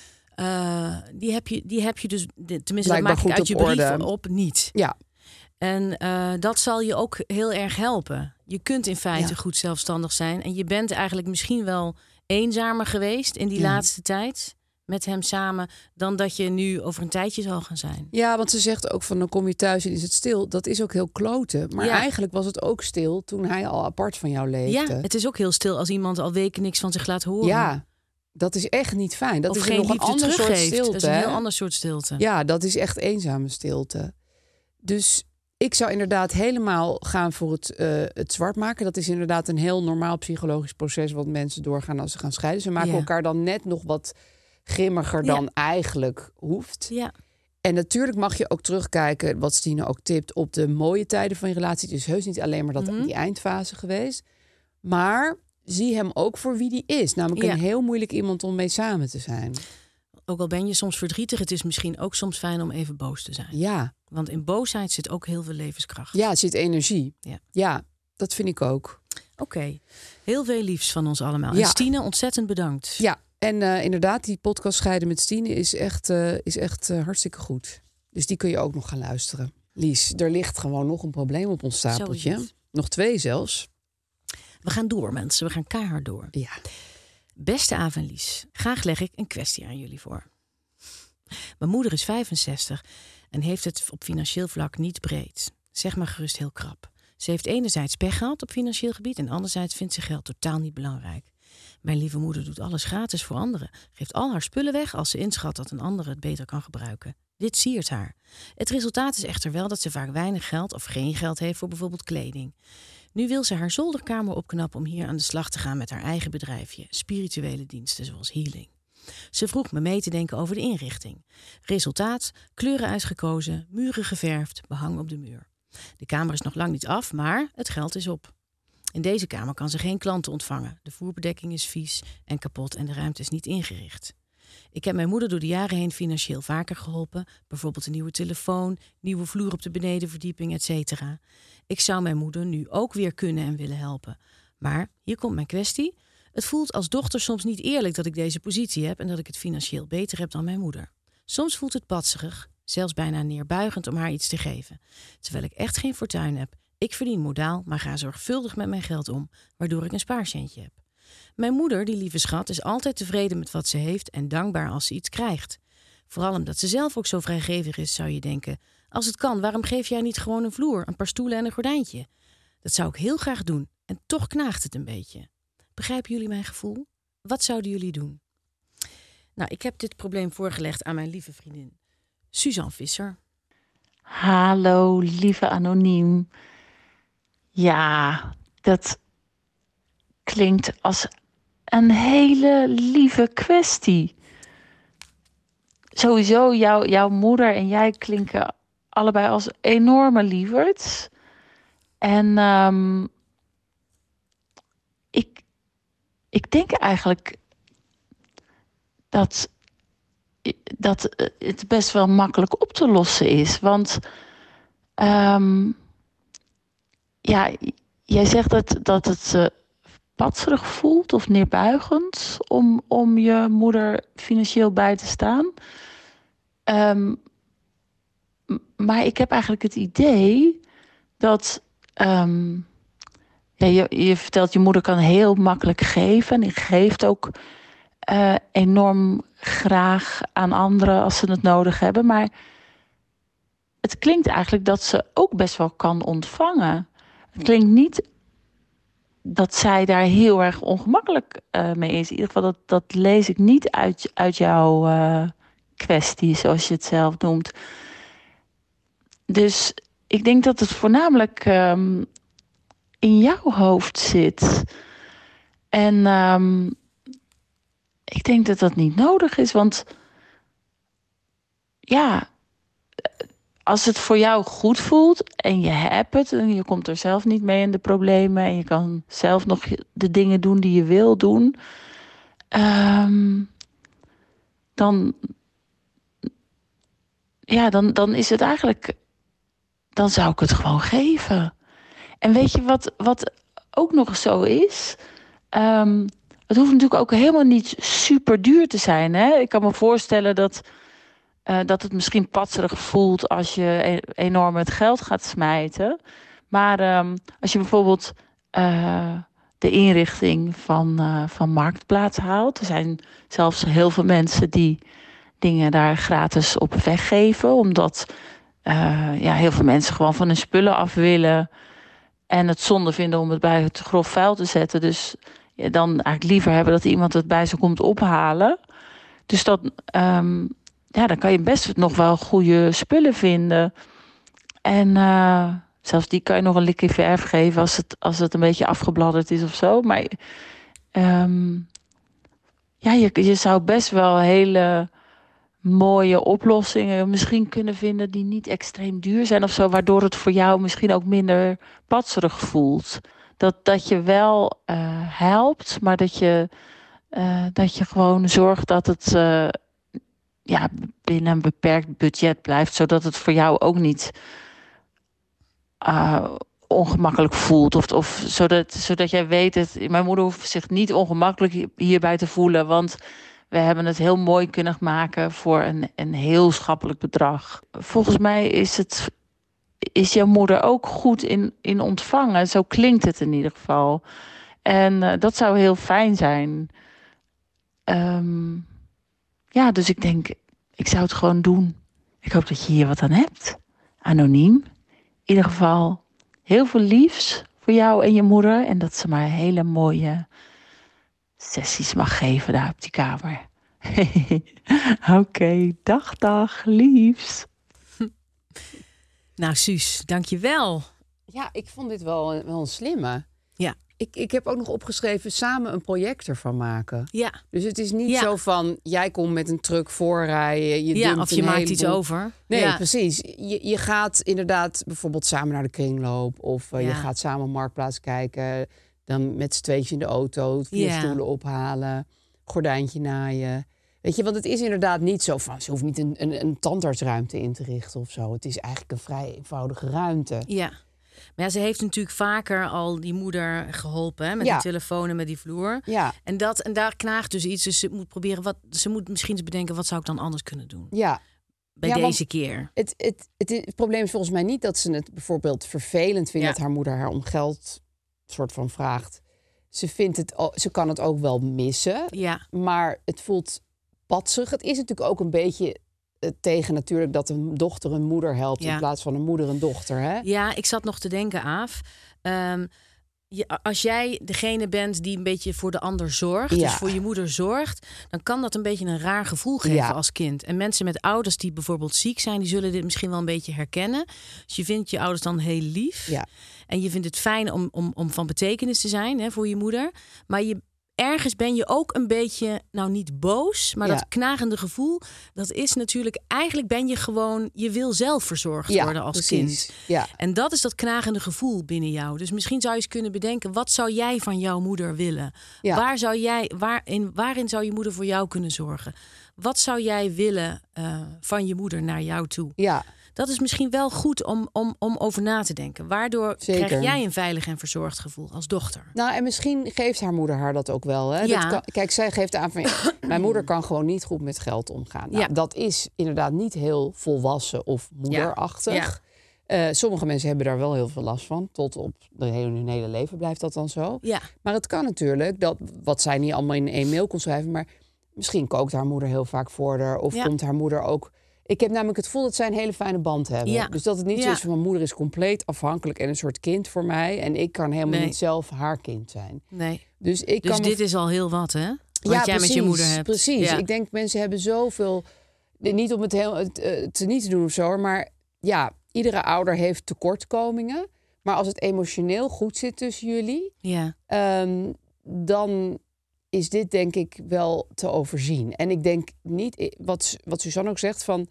Speaker 2: Ja.
Speaker 3: Die heb je dus, tenminste dat maak ik uit je brief op, niet.
Speaker 2: Ja.
Speaker 3: En dat zal je ook heel erg helpen. Je kunt in feite goed zelfstandig zijn. En je bent eigenlijk misschien wel eenzamer geweest in die laatste tijd met hem samen, dan dat je nu over een tijdje zal gaan zijn.
Speaker 2: Ja, want ze zegt ook van dan kom je thuis en is het stil. Dat is ook heel kloten. Maar eigenlijk was het ook stil toen hij al apart van jou leefde.
Speaker 3: Ja, het is ook heel stil als iemand al weken niks van zich laat horen.
Speaker 2: Ja, dat is echt niet fijn. Dat
Speaker 3: of
Speaker 2: is
Speaker 3: geen
Speaker 2: nog een ander soort stilte.
Speaker 3: Dat is een heel ander soort stilte.
Speaker 2: Ja, dat is echt eenzame stilte. Dus ik zou inderdaad helemaal gaan voor het zwart maken. Dat is inderdaad een heel normaal psychologisch proces wat mensen doorgaan als ze gaan scheiden. Ze maken elkaar dan net nog wat grimmiger dan eigenlijk hoeft.
Speaker 3: Ja.
Speaker 2: En natuurlijk mag je ook terugkijken, wat Stine ook tipt, op de mooie tijden van je relatie. Het is heus niet alleen maar die eindfase geweest. Maar zie hem ook voor wie die is. Namelijk een heel moeilijk iemand om mee samen te zijn.
Speaker 3: Ook al ben je soms verdrietig, het is misschien ook soms fijn om even boos te zijn.
Speaker 2: Ja.
Speaker 3: Want in boosheid zit ook heel veel levenskracht.
Speaker 2: Ja, er zit energie. Ja, dat vind ik ook.
Speaker 3: Oké. Heel veel liefs van ons allemaal. En Stine, ontzettend bedankt.
Speaker 2: Ja, en inderdaad, die podcast Scheiden met Stine is echt hartstikke goed. Dus die kun je ook nog gaan luisteren. Lies, er ligt gewoon nog een probleem op ons stapeltje. Nog 2 zelfs.
Speaker 3: We gaan door, mensen. We gaan keihard door.
Speaker 2: Ja.
Speaker 3: Beste Aaf en Lies, graag leg ik een kwestie aan jullie voor. Mijn moeder is 65 en heeft het op financieel vlak niet breed. Zeg maar gerust heel krap. Ze heeft enerzijds pech gehad op financieel gebied en anderzijds vindt ze geld totaal niet belangrijk. Mijn lieve moeder doet alles gratis voor anderen. Geeft al haar spullen weg als ze inschat dat een ander het beter kan gebruiken. Dit siert haar. Het resultaat is echter wel dat ze vaak weinig geld of geen geld heeft voor bijvoorbeeld kleding. Nu wil ze haar zolderkamer opknappen om hier aan de slag te gaan met haar eigen bedrijfje. Spirituele diensten zoals healing. Ze vroeg me mee te denken over de inrichting. Resultaat, kleuren uitgekozen, muren geverfd, behang op de muur. De kamer is nog lang niet af, maar het geld is op. In deze kamer kan ze geen klanten ontvangen. De vloerbedekking is vies en kapot en de ruimte is niet ingericht. Ik heb mijn moeder door de jaren heen financieel vaker geholpen. Bijvoorbeeld een nieuwe telefoon, nieuwe vloer op de benedenverdieping, etc. Ik zou mijn moeder nu ook weer kunnen en willen helpen. Maar hier komt mijn kwestie. Het voelt als dochter soms niet eerlijk dat ik deze positie heb en dat ik het financieel beter heb dan mijn moeder. Soms voelt het patserig, zelfs bijna neerbuigend om haar iets te geven. Terwijl ik echt geen fortuin heb. Ik verdien modaal, maar ga zorgvuldig met mijn geld om, waardoor ik een spaarcentje heb. Mijn moeder, die lieve schat, is altijd tevreden met wat ze heeft en dankbaar als ze iets krijgt. Vooral omdat ze zelf ook zo vrijgevig is, zou je denken. Als het kan, waarom geef jij niet gewoon een vloer, een paar stoelen en een gordijntje? Dat zou ik heel graag doen en toch knaagt het een beetje. Begrijpen jullie mijn gevoel? Wat zouden jullie doen? Nou, ik heb dit probleem voorgelegd aan mijn lieve vriendin Suzanne Visser.
Speaker 11: Hallo, lieve anoniem. Ja, dat klinkt als een hele lieve kwestie. Sowieso, jouw moeder en jij klinken allebei als enorme lieverds. En ik denk eigenlijk dat het best wel makkelijk op te lossen is. Want jij zegt dat het patserig voelt of neerbuigend om je moeder financieel bij te staan. Maar ik heb eigenlijk het idee dat je vertelt, je moeder kan heel makkelijk geven en die geeft ook enorm graag aan anderen als ze het nodig hebben. Maar het klinkt eigenlijk dat ze ook best wel kan ontvangen. Het klinkt niet dat zij daar heel erg ongemakkelijk mee is. In ieder geval, dat lees ik niet uit jouw kwestie, zoals je het zelf noemt. Dus ik denk dat het voornamelijk in jouw hoofd zit. En ik denk dat dat niet nodig is, want ja, als het voor jou goed voelt en je hebt het en je komt er zelf niet mee in de problemen en je kan zelf nog de dingen doen die je wil doen, dan is het eigenlijk, dan zou ik het gewoon geven. En weet je wat ook nog zo is? Het hoeft natuurlijk ook helemaal niet super duur te zijn. Hè? Ik kan me voorstellen dat het misschien patserig voelt als je enorm het geld gaat smijten. Maar als je bijvoorbeeld de inrichting van Marktplaats haalt. Er zijn zelfs heel veel mensen die dingen daar gratis op weggeven. Omdat heel veel mensen gewoon van hun spullen af willen. En het zonde vinden om het bij het grof vuil te zetten. Dus dan eigenlijk liever hebben dat iemand het bij ze komt ophalen. Dus dan kan je best nog wel goede spullen vinden. En zelfs die kan je nog een likje verf geven als het een beetje afgebladderd is of zo. Maar je zou best wel hele mooie oplossingen misschien kunnen vinden die niet extreem duur zijn of zo, waardoor het voor jou misschien ook minder patserig voelt. Dat je wel helpt, maar dat je gewoon zorgt dat het binnen een beperkt budget blijft, zodat het voor jou ook niet ongemakkelijk voelt. Of zodat jij weet dat mijn moeder hoeft zich niet ongemakkelijk hierbij te voelen, want we hebben het heel mooi kunnen maken voor een heel schappelijk bedrag. Volgens mij is jouw moeder ook goed in ontvangen. Zo klinkt het in ieder geval. En dat zou heel fijn zijn. Dus ik denk, ik zou het gewoon doen. Ik hoop dat je hier wat aan hebt. Anoniem. In ieder geval heel veel liefs voor jou en je moeder. En dat ze maar hele mooie sessies mag geven daar op die kamer. Oké, dag, liefs.
Speaker 3: Nou, Suus, dankjewel.
Speaker 2: Ja, ik vond dit wel een slimme.
Speaker 3: Ja.
Speaker 2: Ik heb ook nog opgeschreven samen een project ervan maken.
Speaker 3: Ja.
Speaker 2: Dus het is niet zo van, jij komt met een truck voorrijden.
Speaker 3: Of je maakt iets over.
Speaker 2: Nee, precies. Je gaat inderdaad bijvoorbeeld samen naar de kringloop. Of je gaat samen op Marktplaats kijken. Dan met z'n tweetjes in de auto, 4 stoelen ophalen. Gordijntje naaien. Weet je, want het is inderdaad niet zo van, ze hoeft niet een tandartsruimte in te richten of zo. Het is eigenlijk een vrij eenvoudige ruimte.
Speaker 3: Ja. Maar ja, ze heeft natuurlijk vaker al die moeder geholpen, hè, met die telefoon en met die vloer.
Speaker 2: Ja.
Speaker 3: En daar knaagt dus iets. Dus ze moet proberen ze moet misschien eens bedenken, wat zou ik dan anders kunnen doen?
Speaker 2: Ja.
Speaker 3: Bij deze keer.
Speaker 2: Het probleem is volgens mij niet dat ze het bijvoorbeeld vervelend vindt dat haar moeder haar om geld soort van vraagt. Ze kan het ook wel missen.
Speaker 3: Ja.
Speaker 2: Maar het voelt patsig. Het is natuurlijk ook een beetje tegen natuurlijk dat een dochter een moeder helpt in plaats van een moeder een dochter. Hè?
Speaker 3: Ja, ik zat nog te denken, Aaf. Als jij degene bent die een beetje voor de ander zorgt, dus voor je moeder zorgt, dan kan dat een beetje een raar gevoel geven als kind. En mensen met ouders die bijvoorbeeld ziek zijn, die zullen dit misschien wel een beetje herkennen. Dus je vindt je ouders dan heel lief.
Speaker 2: Ja.
Speaker 3: En je vindt het fijn om van betekenis te zijn, hè, voor je moeder. Maar ergens ben je ook een beetje, nou niet boos, maar dat knagende gevoel, dat is natuurlijk, eigenlijk ben je gewoon, je wil zelf verzorgd worden als kind.
Speaker 2: Ja.
Speaker 3: En dat is dat knagende gevoel binnen jou. Dus misschien zou je eens kunnen bedenken, wat zou jij van jouw moeder willen? Ja. Waarin zou je moeder voor jou kunnen zorgen? Wat zou jij willen van je moeder naar jou toe?
Speaker 2: Ja.
Speaker 3: Dat is misschien wel goed om over na te denken. Waardoor krijg jij een veilig en verzorgd gevoel als dochter.
Speaker 2: Nou, en misschien geeft haar moeder haar dat ook wel. Hè?
Speaker 3: Ja.
Speaker 2: Kijk, zij geeft aan van, mijn moeder kan gewoon niet goed met geld omgaan. Nou, dat is inderdaad niet heel volwassen of moederachtig. Ja. Sommige mensen hebben daar wel heel veel last van. Tot op hun hele leven blijft dat dan zo.
Speaker 3: Ja.
Speaker 2: Maar het kan natuurlijk, wat zij niet allemaal in één mail kon schrijven, maar misschien kookt haar moeder heel vaak voor haar. Of komt haar moeder ook. Ik heb namelijk het gevoel dat zij een hele fijne band hebben.
Speaker 3: Ja.
Speaker 2: Dus dat het niet zo is van, mijn moeder is compleet afhankelijk en een soort kind voor mij. En ik kan helemaal niet zelf haar kind zijn.
Speaker 3: Nee.
Speaker 2: Dus
Speaker 3: dit is al heel wat, hè? Wat jij met je moeder hebt.
Speaker 2: Precies.
Speaker 3: Ja.
Speaker 2: Ik denk, mensen hebben zoveel. Niet om het niet te doen of zo, maar iedere ouder heeft tekortkomingen. Maar als het emotioneel goed zit tussen jullie, dan is dit denk ik wel te overzien. En ik denk niet, wat Suzanne ook zegt, van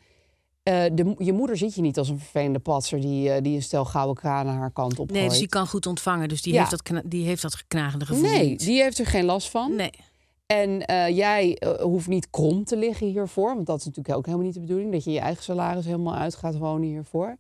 Speaker 2: je moeder ziet je niet als een vervelende patser die een stel gouden kranen haar kant op gooit.
Speaker 3: Nee, dus die kan goed ontvangen. Dus die heeft dat knagende gevoel
Speaker 2: Nee,
Speaker 3: niet.
Speaker 2: die heeft er geen last van.
Speaker 3: Nee.
Speaker 2: En jij hoeft niet krom te liggen hiervoor. Want dat is natuurlijk ook helemaal niet de bedoeling. Dat je je eigen salaris helemaal uit gaat wonen hiervoor.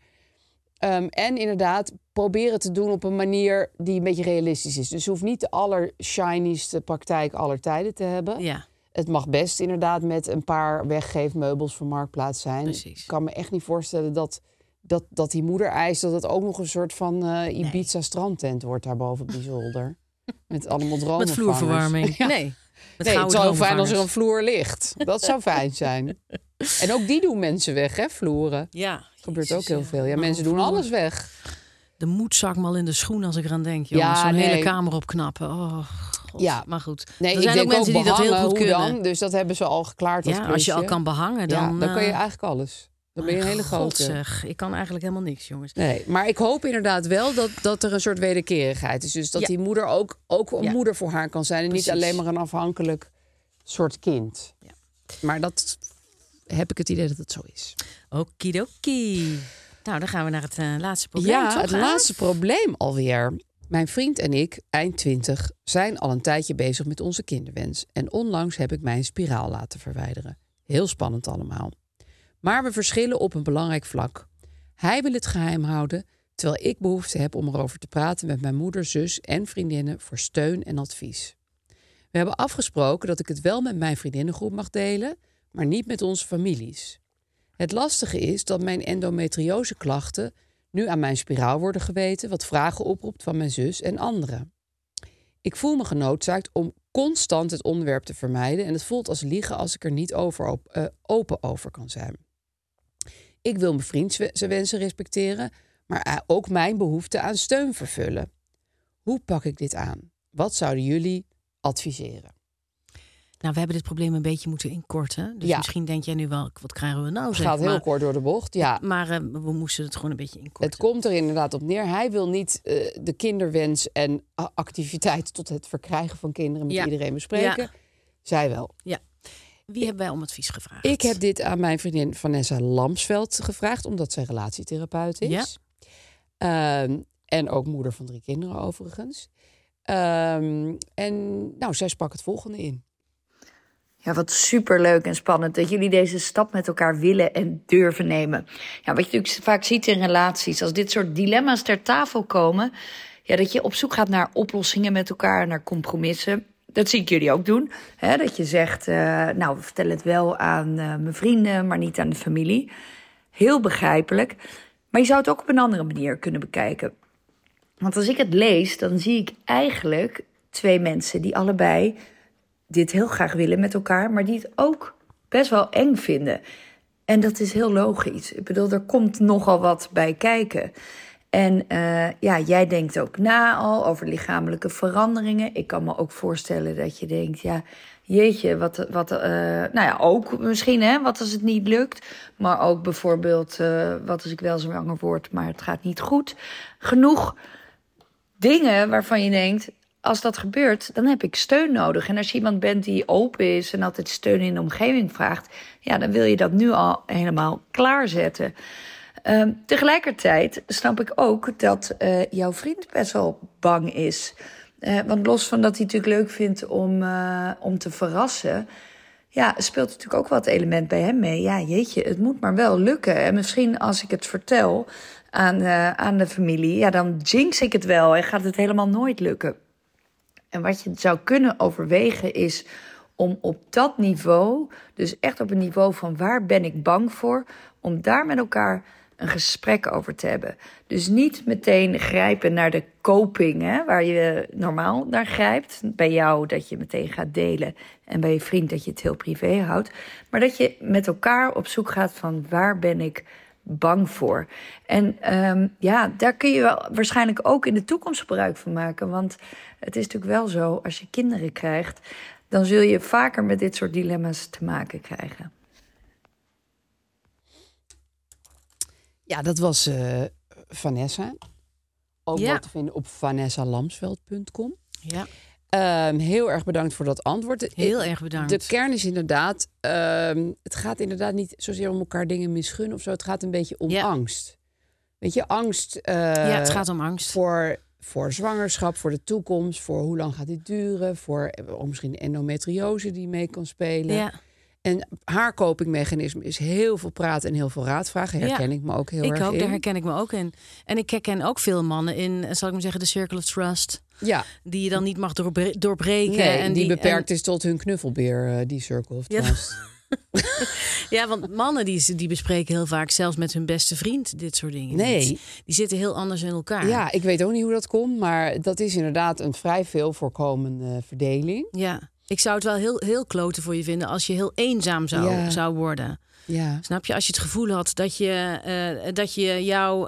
Speaker 2: En inderdaad, proberen te doen op een manier die een beetje realistisch is. Dus je hoeft niet de allershinieste praktijk aller tijden te hebben.
Speaker 3: Ja.
Speaker 2: Het mag best inderdaad met een paar weggeefmeubels van Marktplaats zijn.
Speaker 3: Precies.
Speaker 2: Ik kan me echt niet voorstellen dat die moeder eist dat het ook nog een soort van Ibiza-strandtent wordt daarboven op die zolder. Met allemaal dromen.
Speaker 3: Met vloerverwarming.
Speaker 2: Ja.
Speaker 3: Nee.
Speaker 2: Het zou heel fijn als er een vloer ligt. Dat zou fijn zijn. En ook die doen mensen weg, hè, vloeren.
Speaker 3: Ja.
Speaker 2: Dat gebeurt ook heel veel. Ja, mensen doen alles weg.
Speaker 3: De moed zak me al in de schoen als ik eraan denk. Jongens. Zo'n hele kamer opknappen. Oh, God.
Speaker 2: Ja.
Speaker 3: Maar goed.
Speaker 2: Nee,
Speaker 3: er zijn
Speaker 2: ik
Speaker 3: ook
Speaker 2: denk
Speaker 3: mensen die dat heel goed kunnen.
Speaker 2: Dan? Dus dat hebben ze al geklaard.
Speaker 3: Ja, als je al kan behangen, dan
Speaker 2: kan je eigenlijk alles. Dan ben je een hele grote.
Speaker 3: God zeg, ik kan eigenlijk helemaal niks, jongens.
Speaker 2: Nee, maar ik hoop inderdaad wel dat er een soort wederkerigheid is. Dus dat die moeder ook een moeder voor haar kan zijn. En niet alleen maar een afhankelijk soort kind. Ja. Maar dat heb ik het idee dat het zo is.
Speaker 3: Okidoki. Nou, dan gaan we naar het laatste probleem.
Speaker 2: Ja, het laatste probleem alweer. Mijn vriend en ik, eind 20, zijn al een tijdje bezig met onze kinderwens. En onlangs heb ik mijn spiraal laten verwijderen. Heel spannend allemaal. Maar we verschillen op een belangrijk vlak. Hij wil het geheim houden, terwijl ik behoefte heb om erover te praten met mijn moeder, zus en vriendinnen voor steun en advies. We hebben afgesproken dat ik het wel met mijn vriendinnengroep mag delen, maar niet met onze families. Het lastige is dat mijn endometrioseklachten nu aan mijn spiraal worden geweten, wat vragen oproept van mijn zus en anderen. Ik voel me genoodzaakt om constant het onderwerp te vermijden en het voelt als liegen als ik er niet open over kan zijn. Ik wil mijn vriend zijn wensen respecteren, maar ook mijn behoefte aan steun vervullen. Hoe pak ik dit aan? Wat zouden jullie adviseren?
Speaker 3: Nou, we hebben dit probleem een beetje moeten inkorten. Dus misschien denk jij nu wel, wat krijgen we nou?
Speaker 2: Het gaat heel kort door de bocht, ja.
Speaker 3: Maar we moesten het gewoon een beetje inkorten.
Speaker 2: Het komt er inderdaad op neer. Hij wil niet de kinderwens en activiteiten tot het verkrijgen van kinderen met iedereen bespreken. Ja. Zij wel.
Speaker 3: Ja. Wie hebben wij om advies gevraagd?
Speaker 2: Ik heb dit aan mijn vriendin Vanessa Lamsveld gevraagd, omdat zij relatietherapeut is. Ja. En ook moeder van 3 kinderen overigens. En nou, zij sprak het volgende in.
Speaker 12: Ja, wat superleuk en spannend dat jullie deze stap met elkaar willen en durven nemen. Ja, wat je natuurlijk vaak ziet in relaties, als dit soort dilemma's ter tafel komen, ja, dat je op zoek gaat naar oplossingen met elkaar, naar compromissen. Dat zie ik jullie ook doen. Hè? Dat je zegt, we vertellen het wel aan mijn vrienden, maar niet aan de familie. Heel begrijpelijk. Maar je zou het ook op een andere manier kunnen bekijken. Want als ik het lees, dan zie ik eigenlijk 2 mensen die allebei dit heel graag willen met elkaar, maar die het ook best wel eng vinden. En dat is heel logisch. Ik bedoel, er komt nogal wat bij kijken. En jij denkt ook na al over lichamelijke veranderingen. Ik kan me ook voorstellen dat je denkt, ja, jeetje, ook misschien, hè, wat als het niet lukt. Maar ook bijvoorbeeld, wat als ik wel zwanger word, maar het gaat niet goed. Genoeg dingen waarvan je denkt, als dat gebeurt, dan heb ik steun nodig. En als je iemand bent die open is en altijd steun in de omgeving vraagt, ja, dan wil je dat nu al helemaal klaarzetten. Tegelijkertijd snap ik ook dat jouw vriend best wel bang is. Want los van dat hij het natuurlijk leuk vindt om te verrassen, ja, speelt natuurlijk ook wat element bij hem mee. Ja, jeetje, het moet maar wel lukken. En misschien als ik het vertel aan de familie, ja, dan jinx ik het wel en gaat het helemaal nooit lukken. En wat je zou kunnen overwegen is om op dat niveau, dus echt op een niveau van waar ben ik bang voor, om daar met elkaar een gesprek over te hebben. Dus niet meteen grijpen naar de coping, hè, waar je normaal naar grijpt. Bij jou dat je meteen gaat delen en bij je vriend dat je het heel privé houdt. Maar dat je met elkaar op zoek gaat van waar ben ik bang voor. En daar kun je wel waarschijnlijk ook in de toekomst gebruik van maken. Want het is natuurlijk wel zo, als je kinderen krijgt, dan zul je vaker met dit soort dilemma's te maken krijgen.
Speaker 2: Ja, dat was Vanessa. Ook wat te vinden op vanessalamsveld.com.
Speaker 3: Ja.
Speaker 2: Heel erg bedankt voor dat antwoord.
Speaker 3: Heel erg bedankt.
Speaker 2: De kern is inderdaad, het gaat inderdaad niet zozeer om elkaar dingen misgunnen of zo. Het gaat een beetje om angst. Weet je, angst.
Speaker 3: Het gaat om angst.
Speaker 2: Voor zwangerschap, voor de toekomst, voor hoe lang gaat dit duren, voor misschien endometriose die mee kan spelen. Ja. En haar copingmechanisme is heel veel praten en heel veel raadvragen. Herken ik me ook heel erg in.
Speaker 3: Daar herken ik me ook in. En ik herken ook veel mannen in, zal ik maar zeggen, de circle of trust.
Speaker 2: Ja.
Speaker 3: Die je dan niet mag doorbreken.
Speaker 2: Nee,
Speaker 3: en
Speaker 2: die beperkt is tot hun knuffelbeer, die circle of trust.
Speaker 3: Ja, want mannen die bespreken heel vaak zelfs met hun beste vriend dit soort dingen.
Speaker 2: Nee.
Speaker 3: Die zitten heel anders in elkaar.
Speaker 2: Ja, ik weet ook niet hoe dat komt, maar dat is inderdaad een vrij veel voorkomende verdeling.
Speaker 3: Ja. Ik zou het wel heel, heel kloten voor je vinden als je heel eenzaam zou worden.
Speaker 2: Ja.
Speaker 3: Snap je? Als je het gevoel had dat je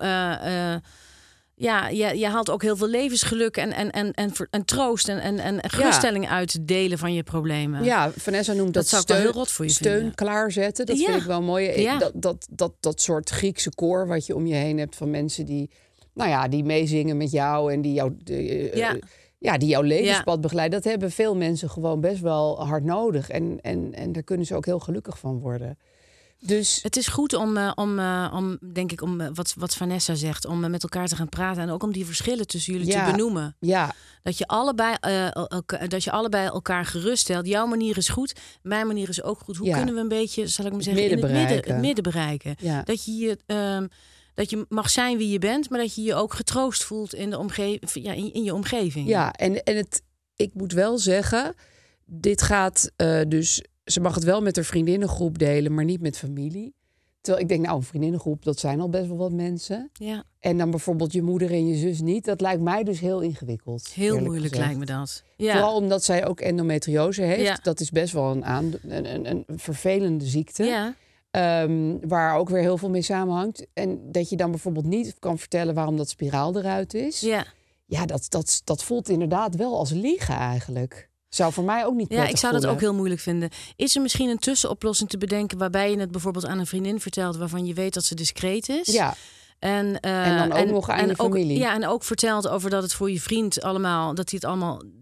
Speaker 3: je haalt ook heel veel levensgeluk en troost en geruststelling uit het delen van je problemen.
Speaker 2: Ja, Vanessa noemt dat
Speaker 3: zou ik wel heel rot voor je
Speaker 2: steun
Speaker 3: vinden.
Speaker 2: klaarzetten. Dat vind ik wel mooi.
Speaker 3: Ja.
Speaker 2: Dat soort Griekse koor wat je om je heen hebt van mensen die meezingen met jou en die jou... die jouw levenspad begeleiden, dat hebben veel mensen gewoon best wel hard nodig. En daar kunnen ze ook heel gelukkig van worden. Dus
Speaker 3: het is goed om denk ik, wat Vanessa zegt, om met elkaar te gaan praten en ook om die verschillen tussen jullie te benoemen.
Speaker 2: Ja.
Speaker 3: Dat je allebei elkaar geruststelt. Jouw manier is goed, mijn manier is ook goed. Hoe kunnen we een beetje, zal ik maar zeggen, het midden bereiken? Ja. Dat je mag zijn wie je bent, maar dat je je ook getroost voelt in in je omgeving.
Speaker 2: Ja, ik moet wel zeggen, dit gaat dus... Ze mag het wel met haar vriendinnengroep delen, maar niet met familie. Terwijl ik denk, een vriendinnengroep, dat zijn al best wel wat mensen. Ja. En dan bijvoorbeeld je moeder en je zus niet. Dat lijkt mij dus heel ingewikkeld.
Speaker 3: Heel moeilijk lijkt me dat.
Speaker 2: Ja. Vooral omdat zij ook endometriose heeft. Ja. Dat is best wel een vervelende ziekte. Ja. Waar ook weer heel veel mee samenhangt. En dat je dan bijvoorbeeld niet kan vertellen waarom dat spiraal eruit is. Ja, dat voelt inderdaad wel als liegen eigenlijk. Zou voor mij ook niet prettig
Speaker 3: ik zou dat
Speaker 2: voelen.
Speaker 3: ook heel moeilijk vinden. Is er misschien een tussenoplossing te bedenken waarbij je het bijvoorbeeld aan een vriendin vertelt waarvan je weet dat ze discreet is?
Speaker 2: Ja. En dan ook nog aan je familie.
Speaker 3: En ook vertelt over dat het voor je vriend allemaal, dat hij het allemaal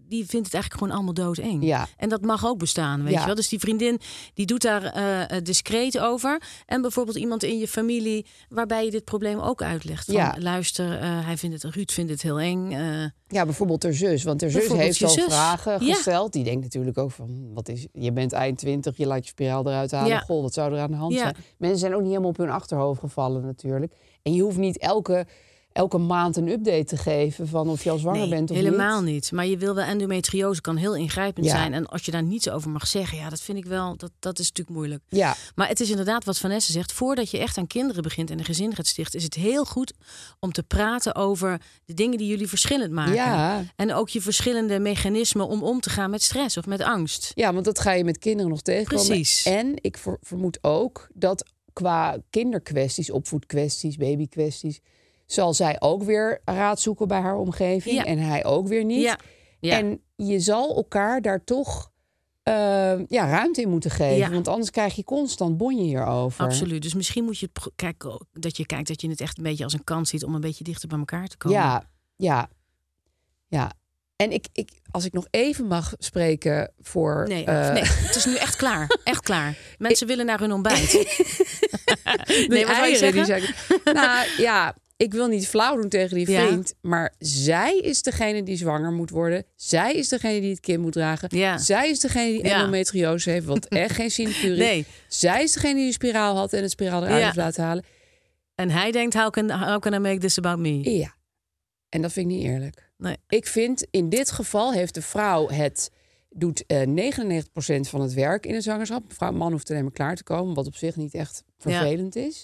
Speaker 3: die vindt het eigenlijk gewoon allemaal doodeng.
Speaker 2: Ja.
Speaker 3: En dat mag ook bestaan, weet je wel. Dus die vriendin, die doet daar discreet over. En bijvoorbeeld iemand in je familie waarbij je dit probleem ook uitlegt. Van, luister, Ruud vindt het heel eng.
Speaker 2: Ja, bijvoorbeeld haar zus. Want haar zus heeft al vragen gesteld. Die denkt natuurlijk ook van, je bent eind 20, je laat je spiraal eruit halen. Ja. Goh, wat zou er aan de hand zijn? Mensen zijn ook niet helemaal op hun achterhoofd gevallen natuurlijk. En je hoeft niet elke maand een update te geven van of je al zwanger bent of niet.
Speaker 3: Helemaal niet. Maar je wil wel, endometriose kan heel ingrijpend zijn. En als je daar niets over mag zeggen, dat vind ik wel, dat is natuurlijk moeilijk.
Speaker 2: Ja.
Speaker 3: Maar het is inderdaad wat Vanessa zegt, voordat je echt aan kinderen begint en een gezin gaat stichten, is het heel goed om te praten over de dingen die jullie verschillend maken.
Speaker 2: Ja.
Speaker 3: En ook je verschillende mechanismen om te gaan met stress of met angst.
Speaker 2: Ja, want dat ga je met kinderen nog tegenkomen.
Speaker 3: Precies.
Speaker 2: En ik vermoed ook dat qua kinderkwesties, opvoedkwesties, babykwesties, zal zij ook weer raad zoeken bij haar omgeving. En hij ook weer niet.
Speaker 3: Ja. Ja.
Speaker 2: En je zal elkaar daar toch ruimte in moeten geven. Ja. Want anders krijg je constant bonje hierover.
Speaker 3: Absoluut. Dus misschien moet je kijken dat je het echt een beetje als een kans ziet om een beetje dichter bij elkaar te komen.
Speaker 2: Ja. En als ik nog even mag spreken voor...
Speaker 3: Nee, het is nu echt klaar. Echt klaar. Mensen willen naar hun ontbijt.
Speaker 2: Nee, wat wil je zeggen? Nou ja, ik wil niet flauw doen tegen die vriend. Maar zij is degene die zwanger moet worden. Zij is degene die het kind moet dragen. Ja. Zij is degene die endometriose heeft, wat echt geen sinecure is. Nee. Zij is degene die de spiraal had en het spiraal eruit heeft laten halen.
Speaker 3: En hij denkt, how can I make this about me?
Speaker 2: Ja. En dat vind ik niet eerlijk.
Speaker 3: Nee.
Speaker 2: Ik vind, in dit geval heeft de vrouw doet 99% van het werk in een zwangerschap. De man hoeft alleen maar klaar te komen, wat op zich niet echt vervelend is.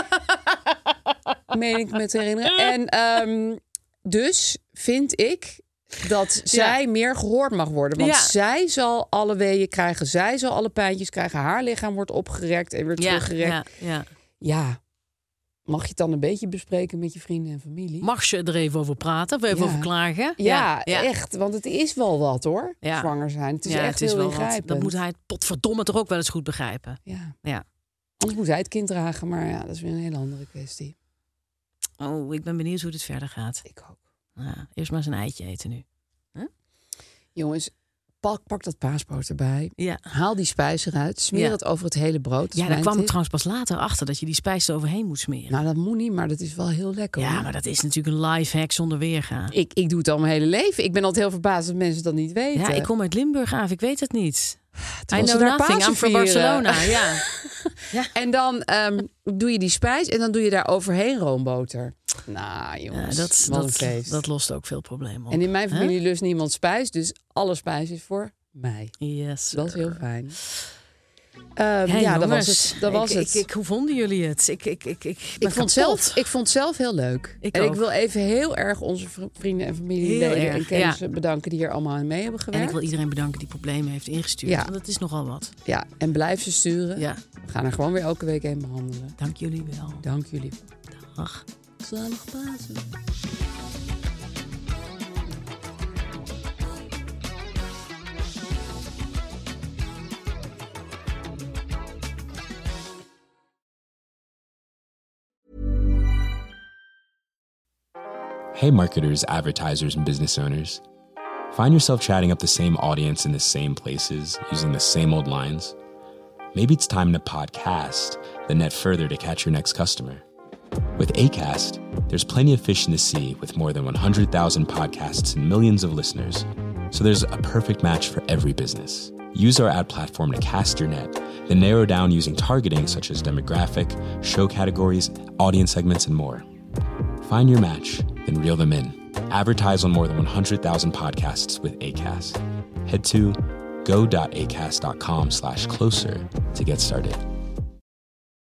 Speaker 2: Meen ik me te herinneren. En dus vind ik dat zij meer gehoord mag worden. Want zij zal alle weeën krijgen. Zij zal alle pijntjes krijgen. Haar lichaam wordt opgerekt en weer teruggerekt. Ja. Mag je het dan een beetje bespreken met je vrienden en familie?
Speaker 3: Mag je er even over praten of even over klagen?
Speaker 2: Ja, echt. Want het is wel wat, hoor. Ja. Zwanger zijn. Het is echt heel ingrijpend.
Speaker 3: Dat moet hij potverdomme toch ook wel eens goed begrijpen.
Speaker 2: Ja. Anders moet hij het kind dragen. Maar dat is weer een hele andere kwestie.
Speaker 3: Oh, ik ben benieuwd hoe dit verder gaat.
Speaker 2: Ik ook.
Speaker 3: Eerst maar eens een eitje eten nu. Huh?
Speaker 2: Jongens, pak dat paasbrood erbij. Ja. Haal die spijs eruit. Smeer het over het hele brood.
Speaker 3: Ja, daar kwam ik trouwens pas later achter dat je die spijs er overheen moet smeren.
Speaker 2: Nou, dat moet niet, maar dat is wel heel lekker.
Speaker 3: Ja, maar dat is natuurlijk een life hack zonder weerga.
Speaker 2: Ik doe het al mijn hele leven. Ik ben altijd heel verbaasd dat mensen dat niet weten.
Speaker 3: Ja, ik kom uit Limburg af. Ik weet het niet.
Speaker 2: I know nothing.
Speaker 3: I'm from Barcelona. Ja.
Speaker 2: En dan doe je die spijs en dan doe je daar overheen roomboter. Nou, jongens,
Speaker 3: dat lost ook veel problemen op.
Speaker 2: En in mijn familie lust niemand spijs, dus alle spijs is voor mij.
Speaker 3: Yes.
Speaker 2: Dat is heel fijn.
Speaker 3: Jongens,
Speaker 2: dat was het.
Speaker 3: Hoe vonden jullie het? Ik
Speaker 2: vond het zelf heel leuk. Ik wil even heel erg onze vrienden en familieleden en kennissen bedanken die hier allemaal aan mee hebben gewerkt.
Speaker 3: En ik wil iedereen bedanken die problemen heeft ingestuurd. Want dat is nogal wat.
Speaker 2: Ja, en blijf ze sturen. Ja. We gaan er gewoon weer elke week heen behandelen.
Speaker 3: Dank jullie wel.
Speaker 2: Dank jullie.
Speaker 3: Dag.
Speaker 2: Zalig Pasen.
Speaker 13: Hey marketers, advertisers, and business owners. Find yourself chatting up the same audience in the same places, using the same old lines? Maybe it's time to podcast, then net further to catch your next customer. With Acast, there's plenty of fish in the sea with more than 100,000 podcasts and millions of listeners. So there's a perfect match for every business. Use our ad platform to cast your net, then narrow down using targeting such as demographic, show categories, audience segments, and more. Find your match, then reel them in. Advertise on more than 100,000 podcasts with Acast. Head to go.acast.com/closer to get started.